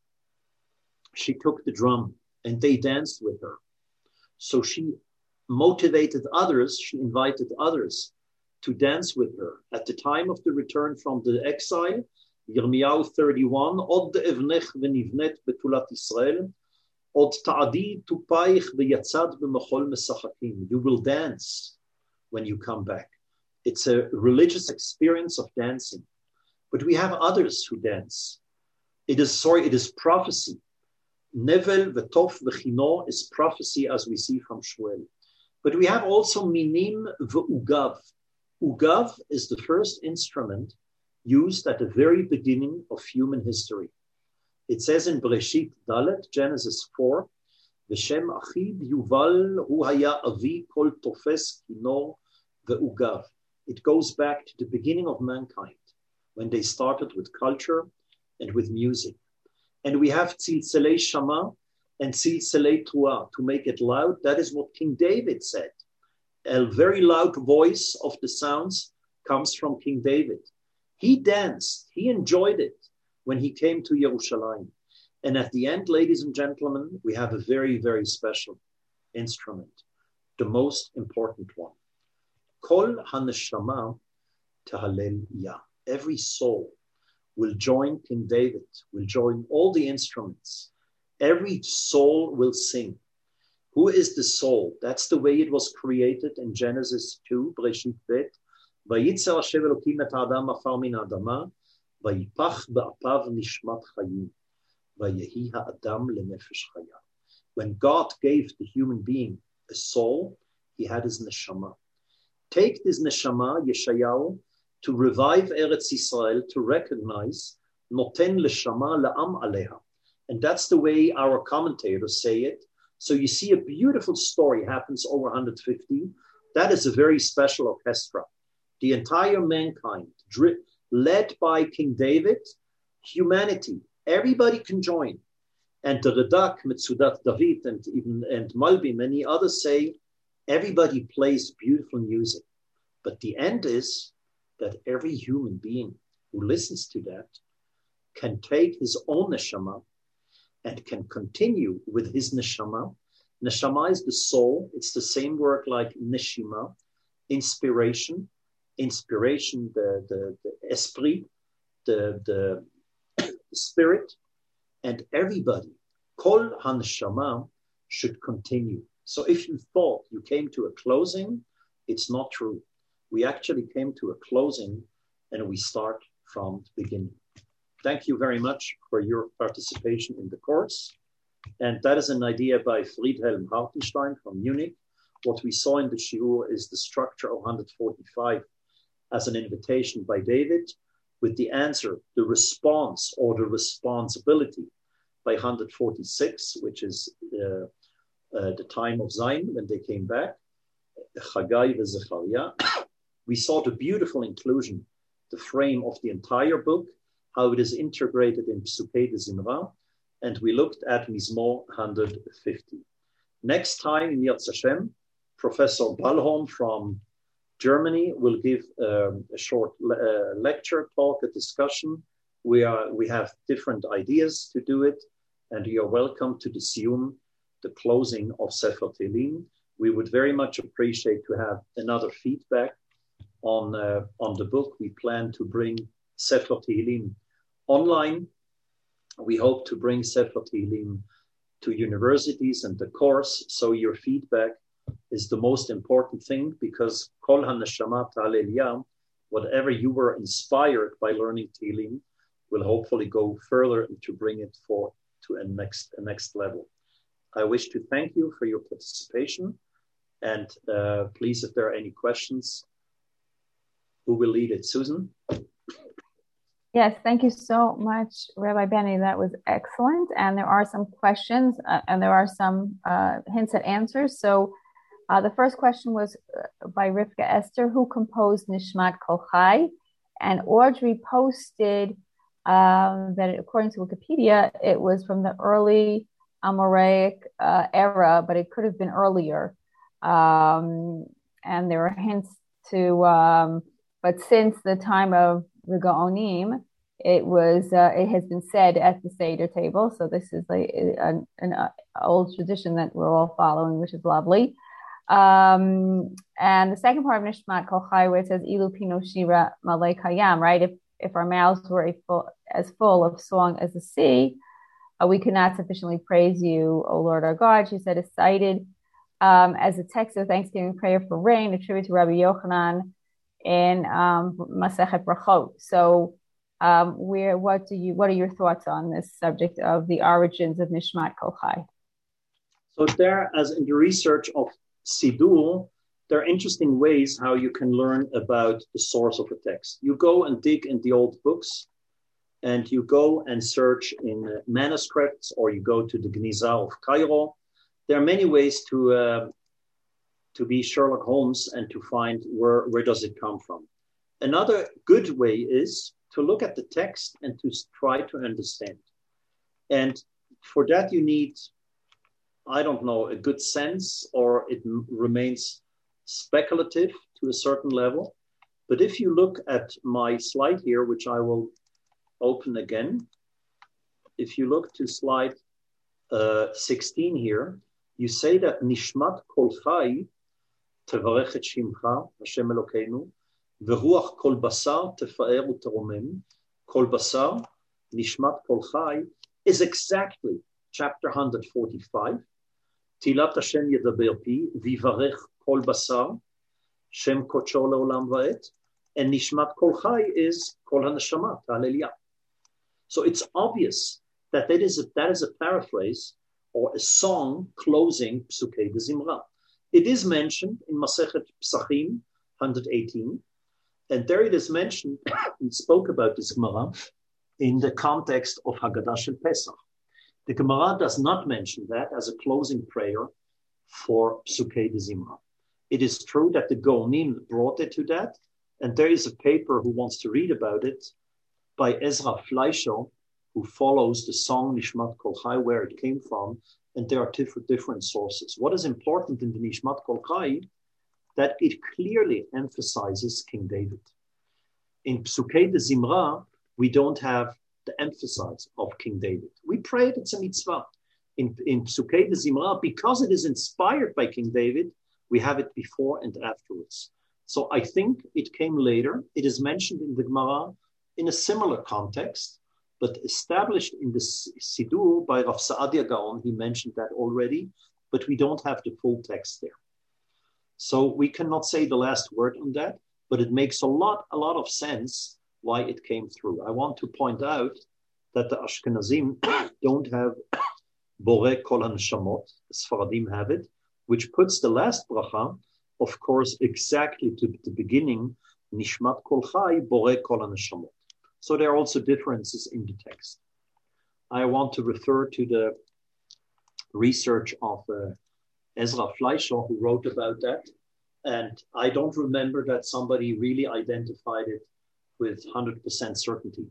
she took the drum and they danced with her. So she motivated others. She invited others to dance with her. At the time of the return from the exile, Yirmiyahu thirty-one, Od evnech v'nivnet betulat Israel, Od ta'adi tupaich v'yatzad b'machol mesachakim. You will dance when you come back. It's a religious experience of dancing. But we have others who dance. It is, sorry, it is prophecy. Nevel v'tof v'chino is prophecy, as we see from Shmuel. But we have also minim v'ugav. Ugav is the first instrument used at the very beginning of human history. It says in Bereshit Dalet, Genesis four, V'shem achiv yuval hu haya avi kol tofes kinor ve'ugav. It goes back to the beginning of mankind, when they started with culture and with music. And we have tzilzelei shama and tzilzelei tuah to make it loud. That is what King David said. A very loud voice of the sounds comes from King David. He danced, he enjoyed it when he came to Jerusalem. And at the end, ladies and gentlemen, we have a very, very special instrument, the most important one. Kol haneshama tahalel ya. Every soul will join King David, will join all the instruments. Every soul will sing. Who is the soul? That's the way it was created in Genesis two, Bereshit Bet. Vayitzer Hashem Elokim et ha'adam afar min ha'adama, vayipach ba'apav nishmat chayim, vayehi ha'adam lenefesh chaya. When God gave the human being a soul, he had his neshama. Take this neshama, Yeshayahu, to revive Eretz Yisrael, to recognize noten leshama la'am aleha. And that's the way our commentators say it. So you see a beautiful story happens over one hundred fifty. That is a very special orchestra. The entire mankind, led by King David, humanity, everybody can join. And the Radak, Metzudat David, and even and Malbi, many others say, everybody plays beautiful music. But the end is that every human being who listens to that can take his own neshama and can continue with his neshama. Neshama is the soul. It's the same word like neshima, inspiration, inspiration, the, the, the esprit, the, the, the spirit, and everybody, kol haneshama, should continue. So if you thought you came to a closing, it's not true. We actually came to a closing and we start from the beginning. Thank you very much for your participation in the course. And that is an idea by Friedhelm Hartenstein from Munich. What we saw in the shiur is the structure of one hundred forty-five as an invitation by David, with the answer, the response or the responsibility by one hundred forty-six, which is uh, uh, the time of Zion when they came back, Chagai v'Zechariah. We saw the beautiful inclusion, the frame of the entire book, how it is integrated in Psukei de Zimra, and we looked at Mizmor one hundred fifty. Next time in Yirtzeh Hashem, Professor Balholm from Germany will give um, a short uh, lecture, talk, a discussion. We are we have different ideas to do it, and you are welcome to the Siyum, the closing of Sefer Tehillim. We would very much appreciate to have another feedback on uh, on the book. We plan to bring Sefer Tehillim online. We hope to bring Sefer Tehillim to universities and the course. So your feedback is the most important thing, because Kol HaNeshama Ta'aleliyah, whatever you were inspired by learning Tehillim, will hopefully go further to bring it forth to a next, a next level. I wish to thank you for your participation. And uh, please, if there are any questions, who will lead it? Susan? Yes, thank you so much, Rabbi Benny. That was excellent. And there are some questions uh, and there are some uh, hints at answers. So uh, the first question was uh, by Rivka Esther, who composed Nishmat Kol Chai? And Audrey posted um, that according to Wikipedia, it was from the early Amoraic uh, era, but it could have been earlier. Um, and there are hints to, um, but since the time of the Gaonim, it was, uh, it has been said at the Seder table. So this is like an, an uh, old tradition that we're all following, which is lovely. Um, and the second part of Nishmat Kol Chai, where it says, Ilu Pino Shira Malay Kayam, right? If, if our mouths were a full, as full of song as the sea, uh, we could not sufficiently praise you, O Lord our God. She said, is cited um, as a text of Thanksgiving prayer for rain, attributed to Rabbi Yochanan in um, Masechet Brachot. So, um, where, what do you, what are your thoughts on this subject of the origins of Nishmat Kol Chai? So there, as in the research of Siddur, there are interesting ways how you can learn about the source of a text. You go and dig in the old books, and you go and search in uh, manuscripts, or you go to the Gniza of Cairo. There are many ways to uh, to be Sherlock Holmes and to find where, where does it come from. Another good way is to look at the text and to try to understand. And for that, you need, I don't know, a good sense, or it m- remains speculative to a certain level. But if you look at my slide here, which I will open again, if you look to slide uh, sixteen here, you say that Nishmat Kol Chai תברך את שמך, השם אלוקינו, ורוח כל בשר תפאר ותרומם, כל בשר, נשמת כל חי, is exactly chapter one forty-five, תהילת השם ידבר פי, ויברך כל בשר, שם קודשו לעולם ועד, and נשמת כל חי is כל הנשמה, תהלליה. So it's obvious that that is a, that is a paraphrase or a song closing Psukei de Zimra. It is mentioned in Masechet Psachim one eighteen, and there it is mentioned, we spoke about this Gemara, in the context of Haggadah Shel Pesach. The Gemara does not mention that as a closing prayer for Psukei de Zimra. It is true that the Gaonim brought it to that, and there is a paper who wants to read about it by Ezra Fleischer, who follows the song Nishmat Kol Chai, where it came from, and there are different, different sources. What is important in the Nishmat Kol Chai, that it clearly emphasizes King David. In Psukei de Zimra, we don't have the emphasis of King David. We pray it, it's a mitzvah. In, in Psukei de Zimra, because it is inspired by King David, we have it before and afterwards. So I think it came later. It is mentioned in the Gemara in a similar context, but established in the Siddur by Rav Saadia Gaon. He mentioned that already, but we don't have the full text there. So we cannot say the last word on that, but it makes a lot, a lot of sense why it came through. I want to point out that the Ashkenazim don't have Borei Kol HaNeshamot, the Sfaradim have it, which puts the last bracha, of course, exactly to the beginning, Nishmat Kol Chai, Borei Kol HaNeshamot. So there are also differences in the text. I want to refer to the research of uh, Ezra Fleischer, who wrote about that. And I don't remember that somebody really identified it with one hundred percent certainty.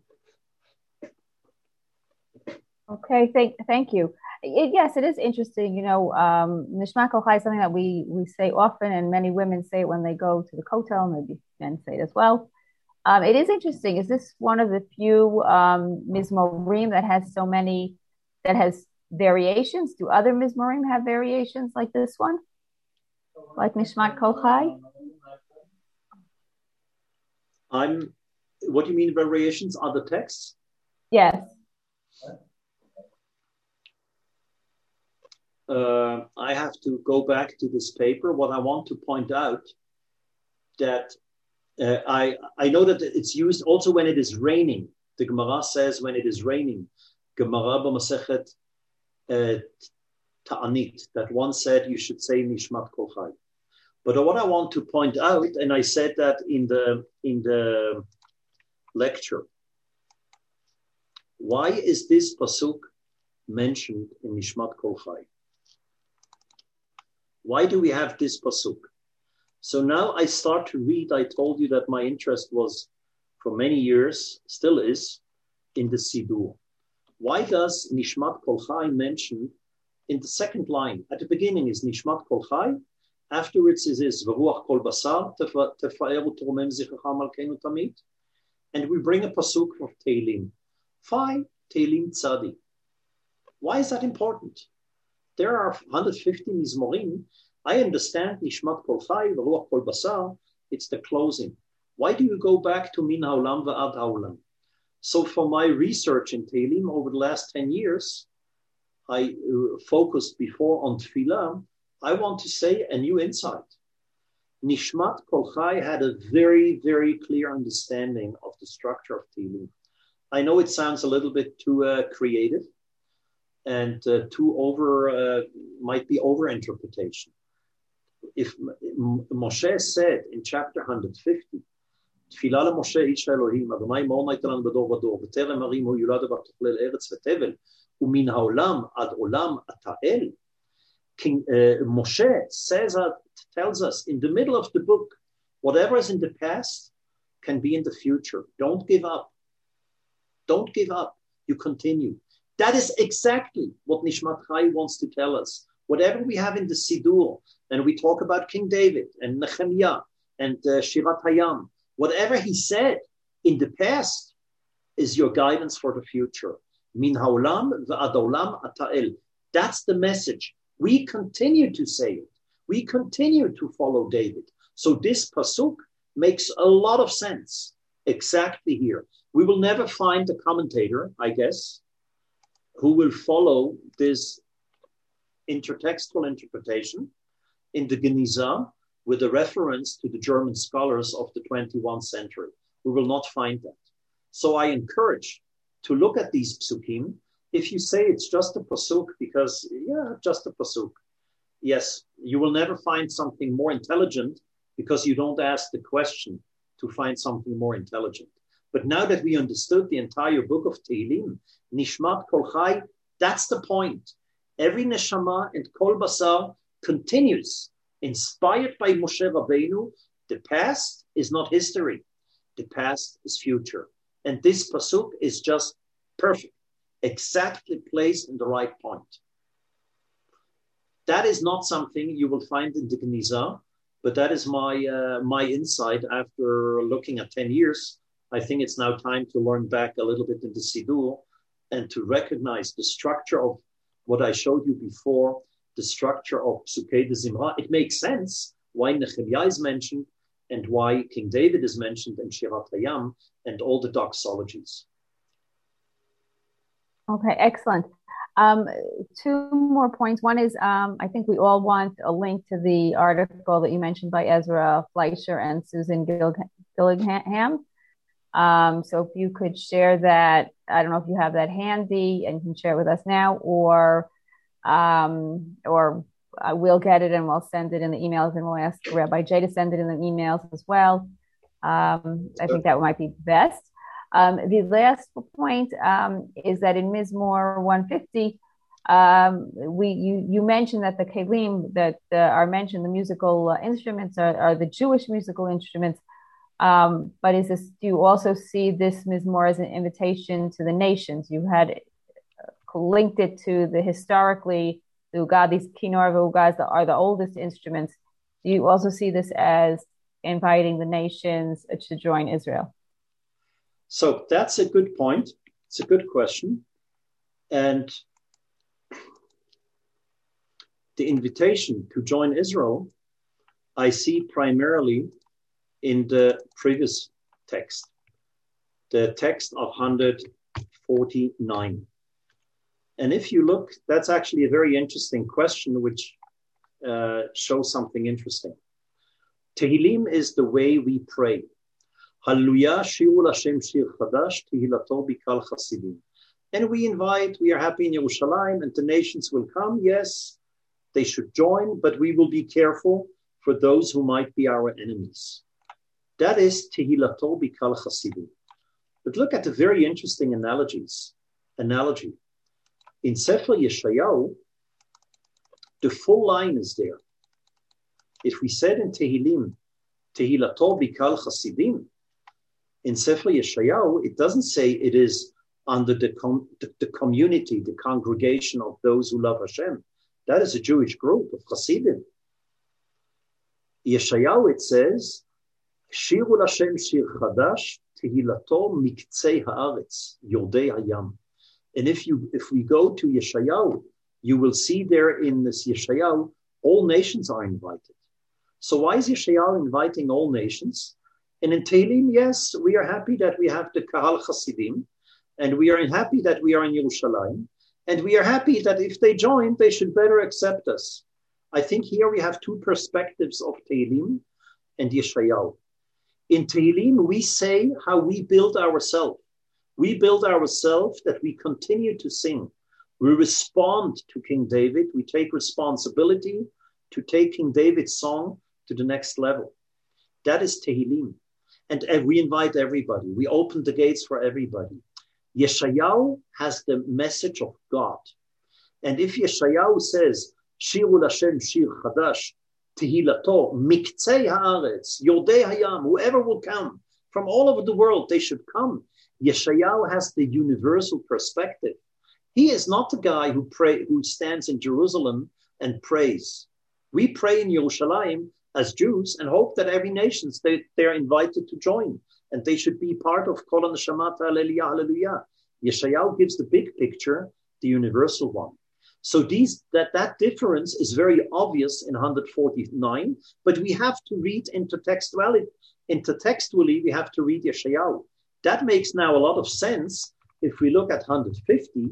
Okay, thank, thank you. It, yes, it is interesting. You know, um, Nishmat Kol Chai is something that we, we say often, and many women say it when they go to the kotel, maybe men say it as well. Um, it is interesting. Is this one of the few um, Mizmorim that has so many, that has variations? Do other Mizmorim have variations like this one? Like Nishmat Kol Chai? I'm, what do you mean variations? Other texts? Yes. uh, I have to go back to this paper. What I want to point out that uh, I I know that it's used also when it is raining. The Gemara says when it is raining, Gemara b'Masechet uh, Ta'anit, that one said you should say Nishmat Kol Chai. But what I want to point out, and I said that in the in the lecture, why is this pasuk mentioned in Nishmat Kol Chai? Why do we have this pasuk? So now I start to read. I told you that my interest was for many years, still is, in the Sidur. Why does Nishmat Kol Chai mention in the second line? At the beginning is Nishmat Kol Chai. Afterwards is is V'ruach Kol Basar Tefa'eru Tormem Zichrecha Malkeinu Tamid. And we bring a pasuk for Tehillim. Fine, Tehillim Tzadi. Why is that important? There are one hundred fifty Mizmorim. I understand Nishmat Kol Chai, V'ruach Kol Basar. It's the closing. Why do you go back to Min Haolam V'ad Haolam? So for my research in Tehillim over the last ten years, I uh, focused before on Tefillah. I want to say a new insight. Nishmat Kol Chai had a very, very clear understanding of the structure of Tehillim. I know it sounds a little bit too uh, creative and uh, too over, uh, might be over-interpretation. If M- Moshe said in chapter one hundred fifty, Tfilah Moshe ish Elohim, Adonai mo naitalan b'dor v'dor, v'terem harim hu yulad v'tochlel eretz v'tevel, u'min haolam ad olam ata'el. King uh, Moshe says, uh, tells us in the middle of the book, whatever is in the past can be in the future. Don't give up. Don't give up. You continue. That is exactly what Nishmat Chai wants to tell us. Whatever we have in the Sidur, and we talk about King David and Nehemiah and uh, Shirat Hayam, whatever he said in the past is your guidance for the future. Min haolam v'ad olam ata'el. That's the message. We continue to say it. We continue to follow David. So this pasuk makes a lot of sense exactly here. We will never find a commentator, I guess, who will follow this intertextual interpretation in the Geniza with a reference to the German scholars of the twenty-first century. We will not find that. So I encourage to look at these psukim. If you say it's just a pasuk because, yeah, just a pasuk, yes, you will never find something more intelligent because you don't ask the question to find something more intelligent. But now that we understood the entire book of Tehillim, Nishmat Kol Chai, that's the point. Every neshama and kol basar continues, inspired by Moshe Rabbeinu. The past is not history. The past is future. And this pasuk is just perfect, exactly placed in the right point. That is not something you will find in the Geniza, but that is my uh, my insight after looking at ten years. I think it's now time to learn back a little bit in the Sidur and to recognize the structure of what I showed you before, the structure of Psukei de Zimra. It makes sense why Nehemiah is mentioned and why King David is mentioned in Shirat Hayam and all the doxologies. Okay, excellent. Um, two more points. One is, um, I think we all want a link to the article that you mentioned by Ezra Fleischer and Susan Gil- Gillingham. Um, so if you could share that, I don't know if you have that handy and can share it with us now, or um, or uh, we'll get it and we'll send it in the emails, and we'll ask Rabbi Jay to send it in the emails as well. Um, I think that might be best. Um, the last point um, is that in Mizmor one fifty, um, we you you mentioned that the kelim that uh, are mentioned, the musical uh, instruments are, are the Jewish musical instruments. Um, but is this? Do you also see this Mizmor as an invitation to the nations? You had linked it to the historically the Ugad, these Kinor Ugads that are the oldest instruments. Do you also see this as inviting the nations to join Israel? So that's a good point. It's a good question. And the invitation to join Israel, I see primarily in the previous text, the text of one hundred forty-nine. And if you look, that's actually a very interesting question, which uh, shows something interesting. Tehillim is the way we pray. Hallelujah, Shiur Hashem Shir Chadash, Tehilato Bikal Chasidim. And we invite, we are happy in Yerushalayim, and the nations will come. Yes, they should join, but we will be careful for those who might be our enemies. That is Tehilato Bikal Chasidim. But look at the very interesting analogies. Analogy. In Sefer Yeshayahu, the full line is there. If we said in Tehillim, Tehilato Bikal Chasidim, in Sefer Yeshayahu, it doesn't say it is under the, com- the, the community, the congregation of those who love Hashem. That is a Jewish group of Chasidim. Yeshayahu, it says, Shiru Hashem Shir Chadash, Tehilato Miktzei Haaretz, Yordei Hayam. And if you if we go to Yeshayahu, you will see there in this Yeshayahu, all nations are invited. So why is Yeshayahu inviting all nations? And in Tehillim, yes, we are happy that we have the Kahal Chasidim, and we are happy that we are in Yerushalayim, and we are happy that if they join, they should better accept us. I think here we have two perspectives of Tehillim and Yeshayahu. In Tehillim, we say how we build ourselves. We build ourselves that we continue to sing. We respond to King David. We take responsibility to take King David's song to the next level. That is Tehillim. And we invite everybody. We open the gates for everybody. Yeshayahu has the message of God. And if Yeshayahu says, Shiru Hashem Shir Chadash, Tehilato, Miktzei Haaretz, Yordei Hayam, whoever will come from all over the world, they should come. Yeshayahu has the universal perspective. He is not the guy who pray, who stands in Jerusalem and prays. We pray in Yerushalayim as Jews and hope that every nation, they, they're invited to join. And they should be part of Kol HaNeshama Hallelujah, Hallelujah. Yeshayahu gives the big picture, the universal one. So these that, that difference is very obvious in one forty-nine, but we have to read intertextually. Intertextually, we have to read Yeshayahu. That makes now a lot of sense if we look at one fifty,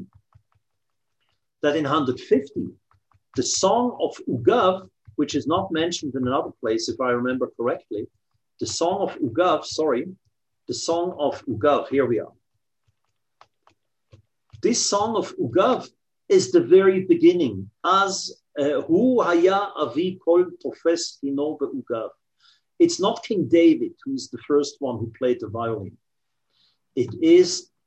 that in one fifty, the song of Ugav, which is not mentioned in another place, if I remember correctly, the song of Ugav, sorry, the song of Ugav, here we are. This song of Ugav is the very beginning, as Hu Haya Avi Kol Tofes Tino Ugav. It's not King David who's the first one who played the violin. It is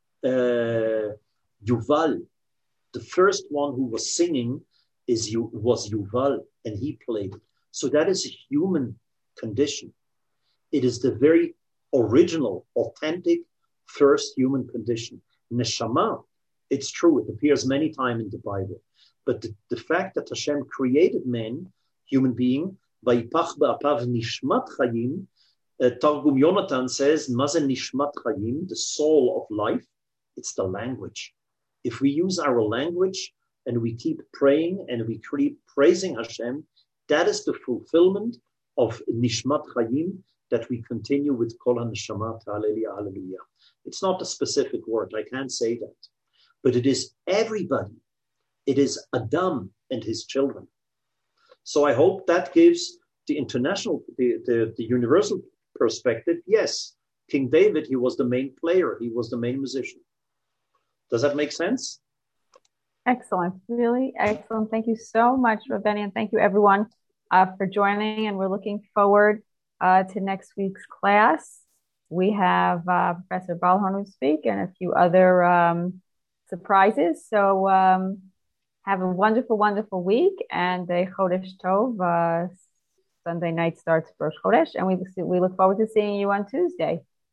uh, Yuval. The first one who was singing is was Yuval, and he played it. So that is a human condition. It is the very original, authentic, first human condition. Neshama, it's true, it appears many times in the Bible. But the, the fact that Hashem created man, human being, Vayipach ba'apav nishmat chayim, uh, Targum Yonatan says, Mazen nishmat chayim, the soul of life, it's the language. If we use our language and we keep praying and we keep praising Hashem, that is the fulfillment of nishmat chayim, that we continue with Kol HaNeshama Hallelujah, Hallelujah. It's not a specific word, I can't say that. But it is everybody. It is Adam and his children. So I hope that gives the international, the, the, the universal perspective. Yes, King David, he was the main player. He was the main musician. Does that make sense? Excellent. Really excellent. Thank you so much, Rabbeinu, and thank you everyone uh, for joining. And we're looking forward uh, to next week's class. We have uh, Professor Balhorn who speak and a few other um, surprises. So um, have a wonderful, wonderful week and a Chodesh Tov. Uh, Sunday night starts Rosh Chodesh, and we we look forward to seeing you on Tuesday.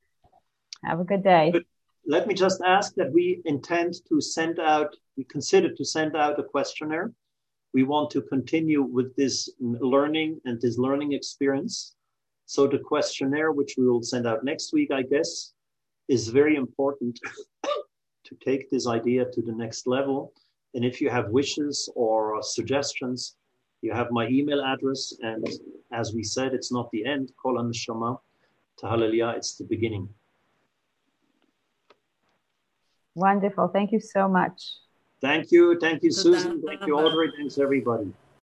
Have a good day. But let me just ask that we intend to send out, we consider to send out a questionnaire. We want to continue with this learning and this learning experience. So the questionnaire, which we will send out next week, I guess, is very important to take this idea to the next level. And if you have wishes or suggestions, you have my email address. And as we said, it's not the end. Kol HaNeshama Hallelujah, it's the beginning. Wonderful. Thank you so much. Thank you. Thank you, תודה Susan. Thank you, רבה. Audrey. Thanks, everybody.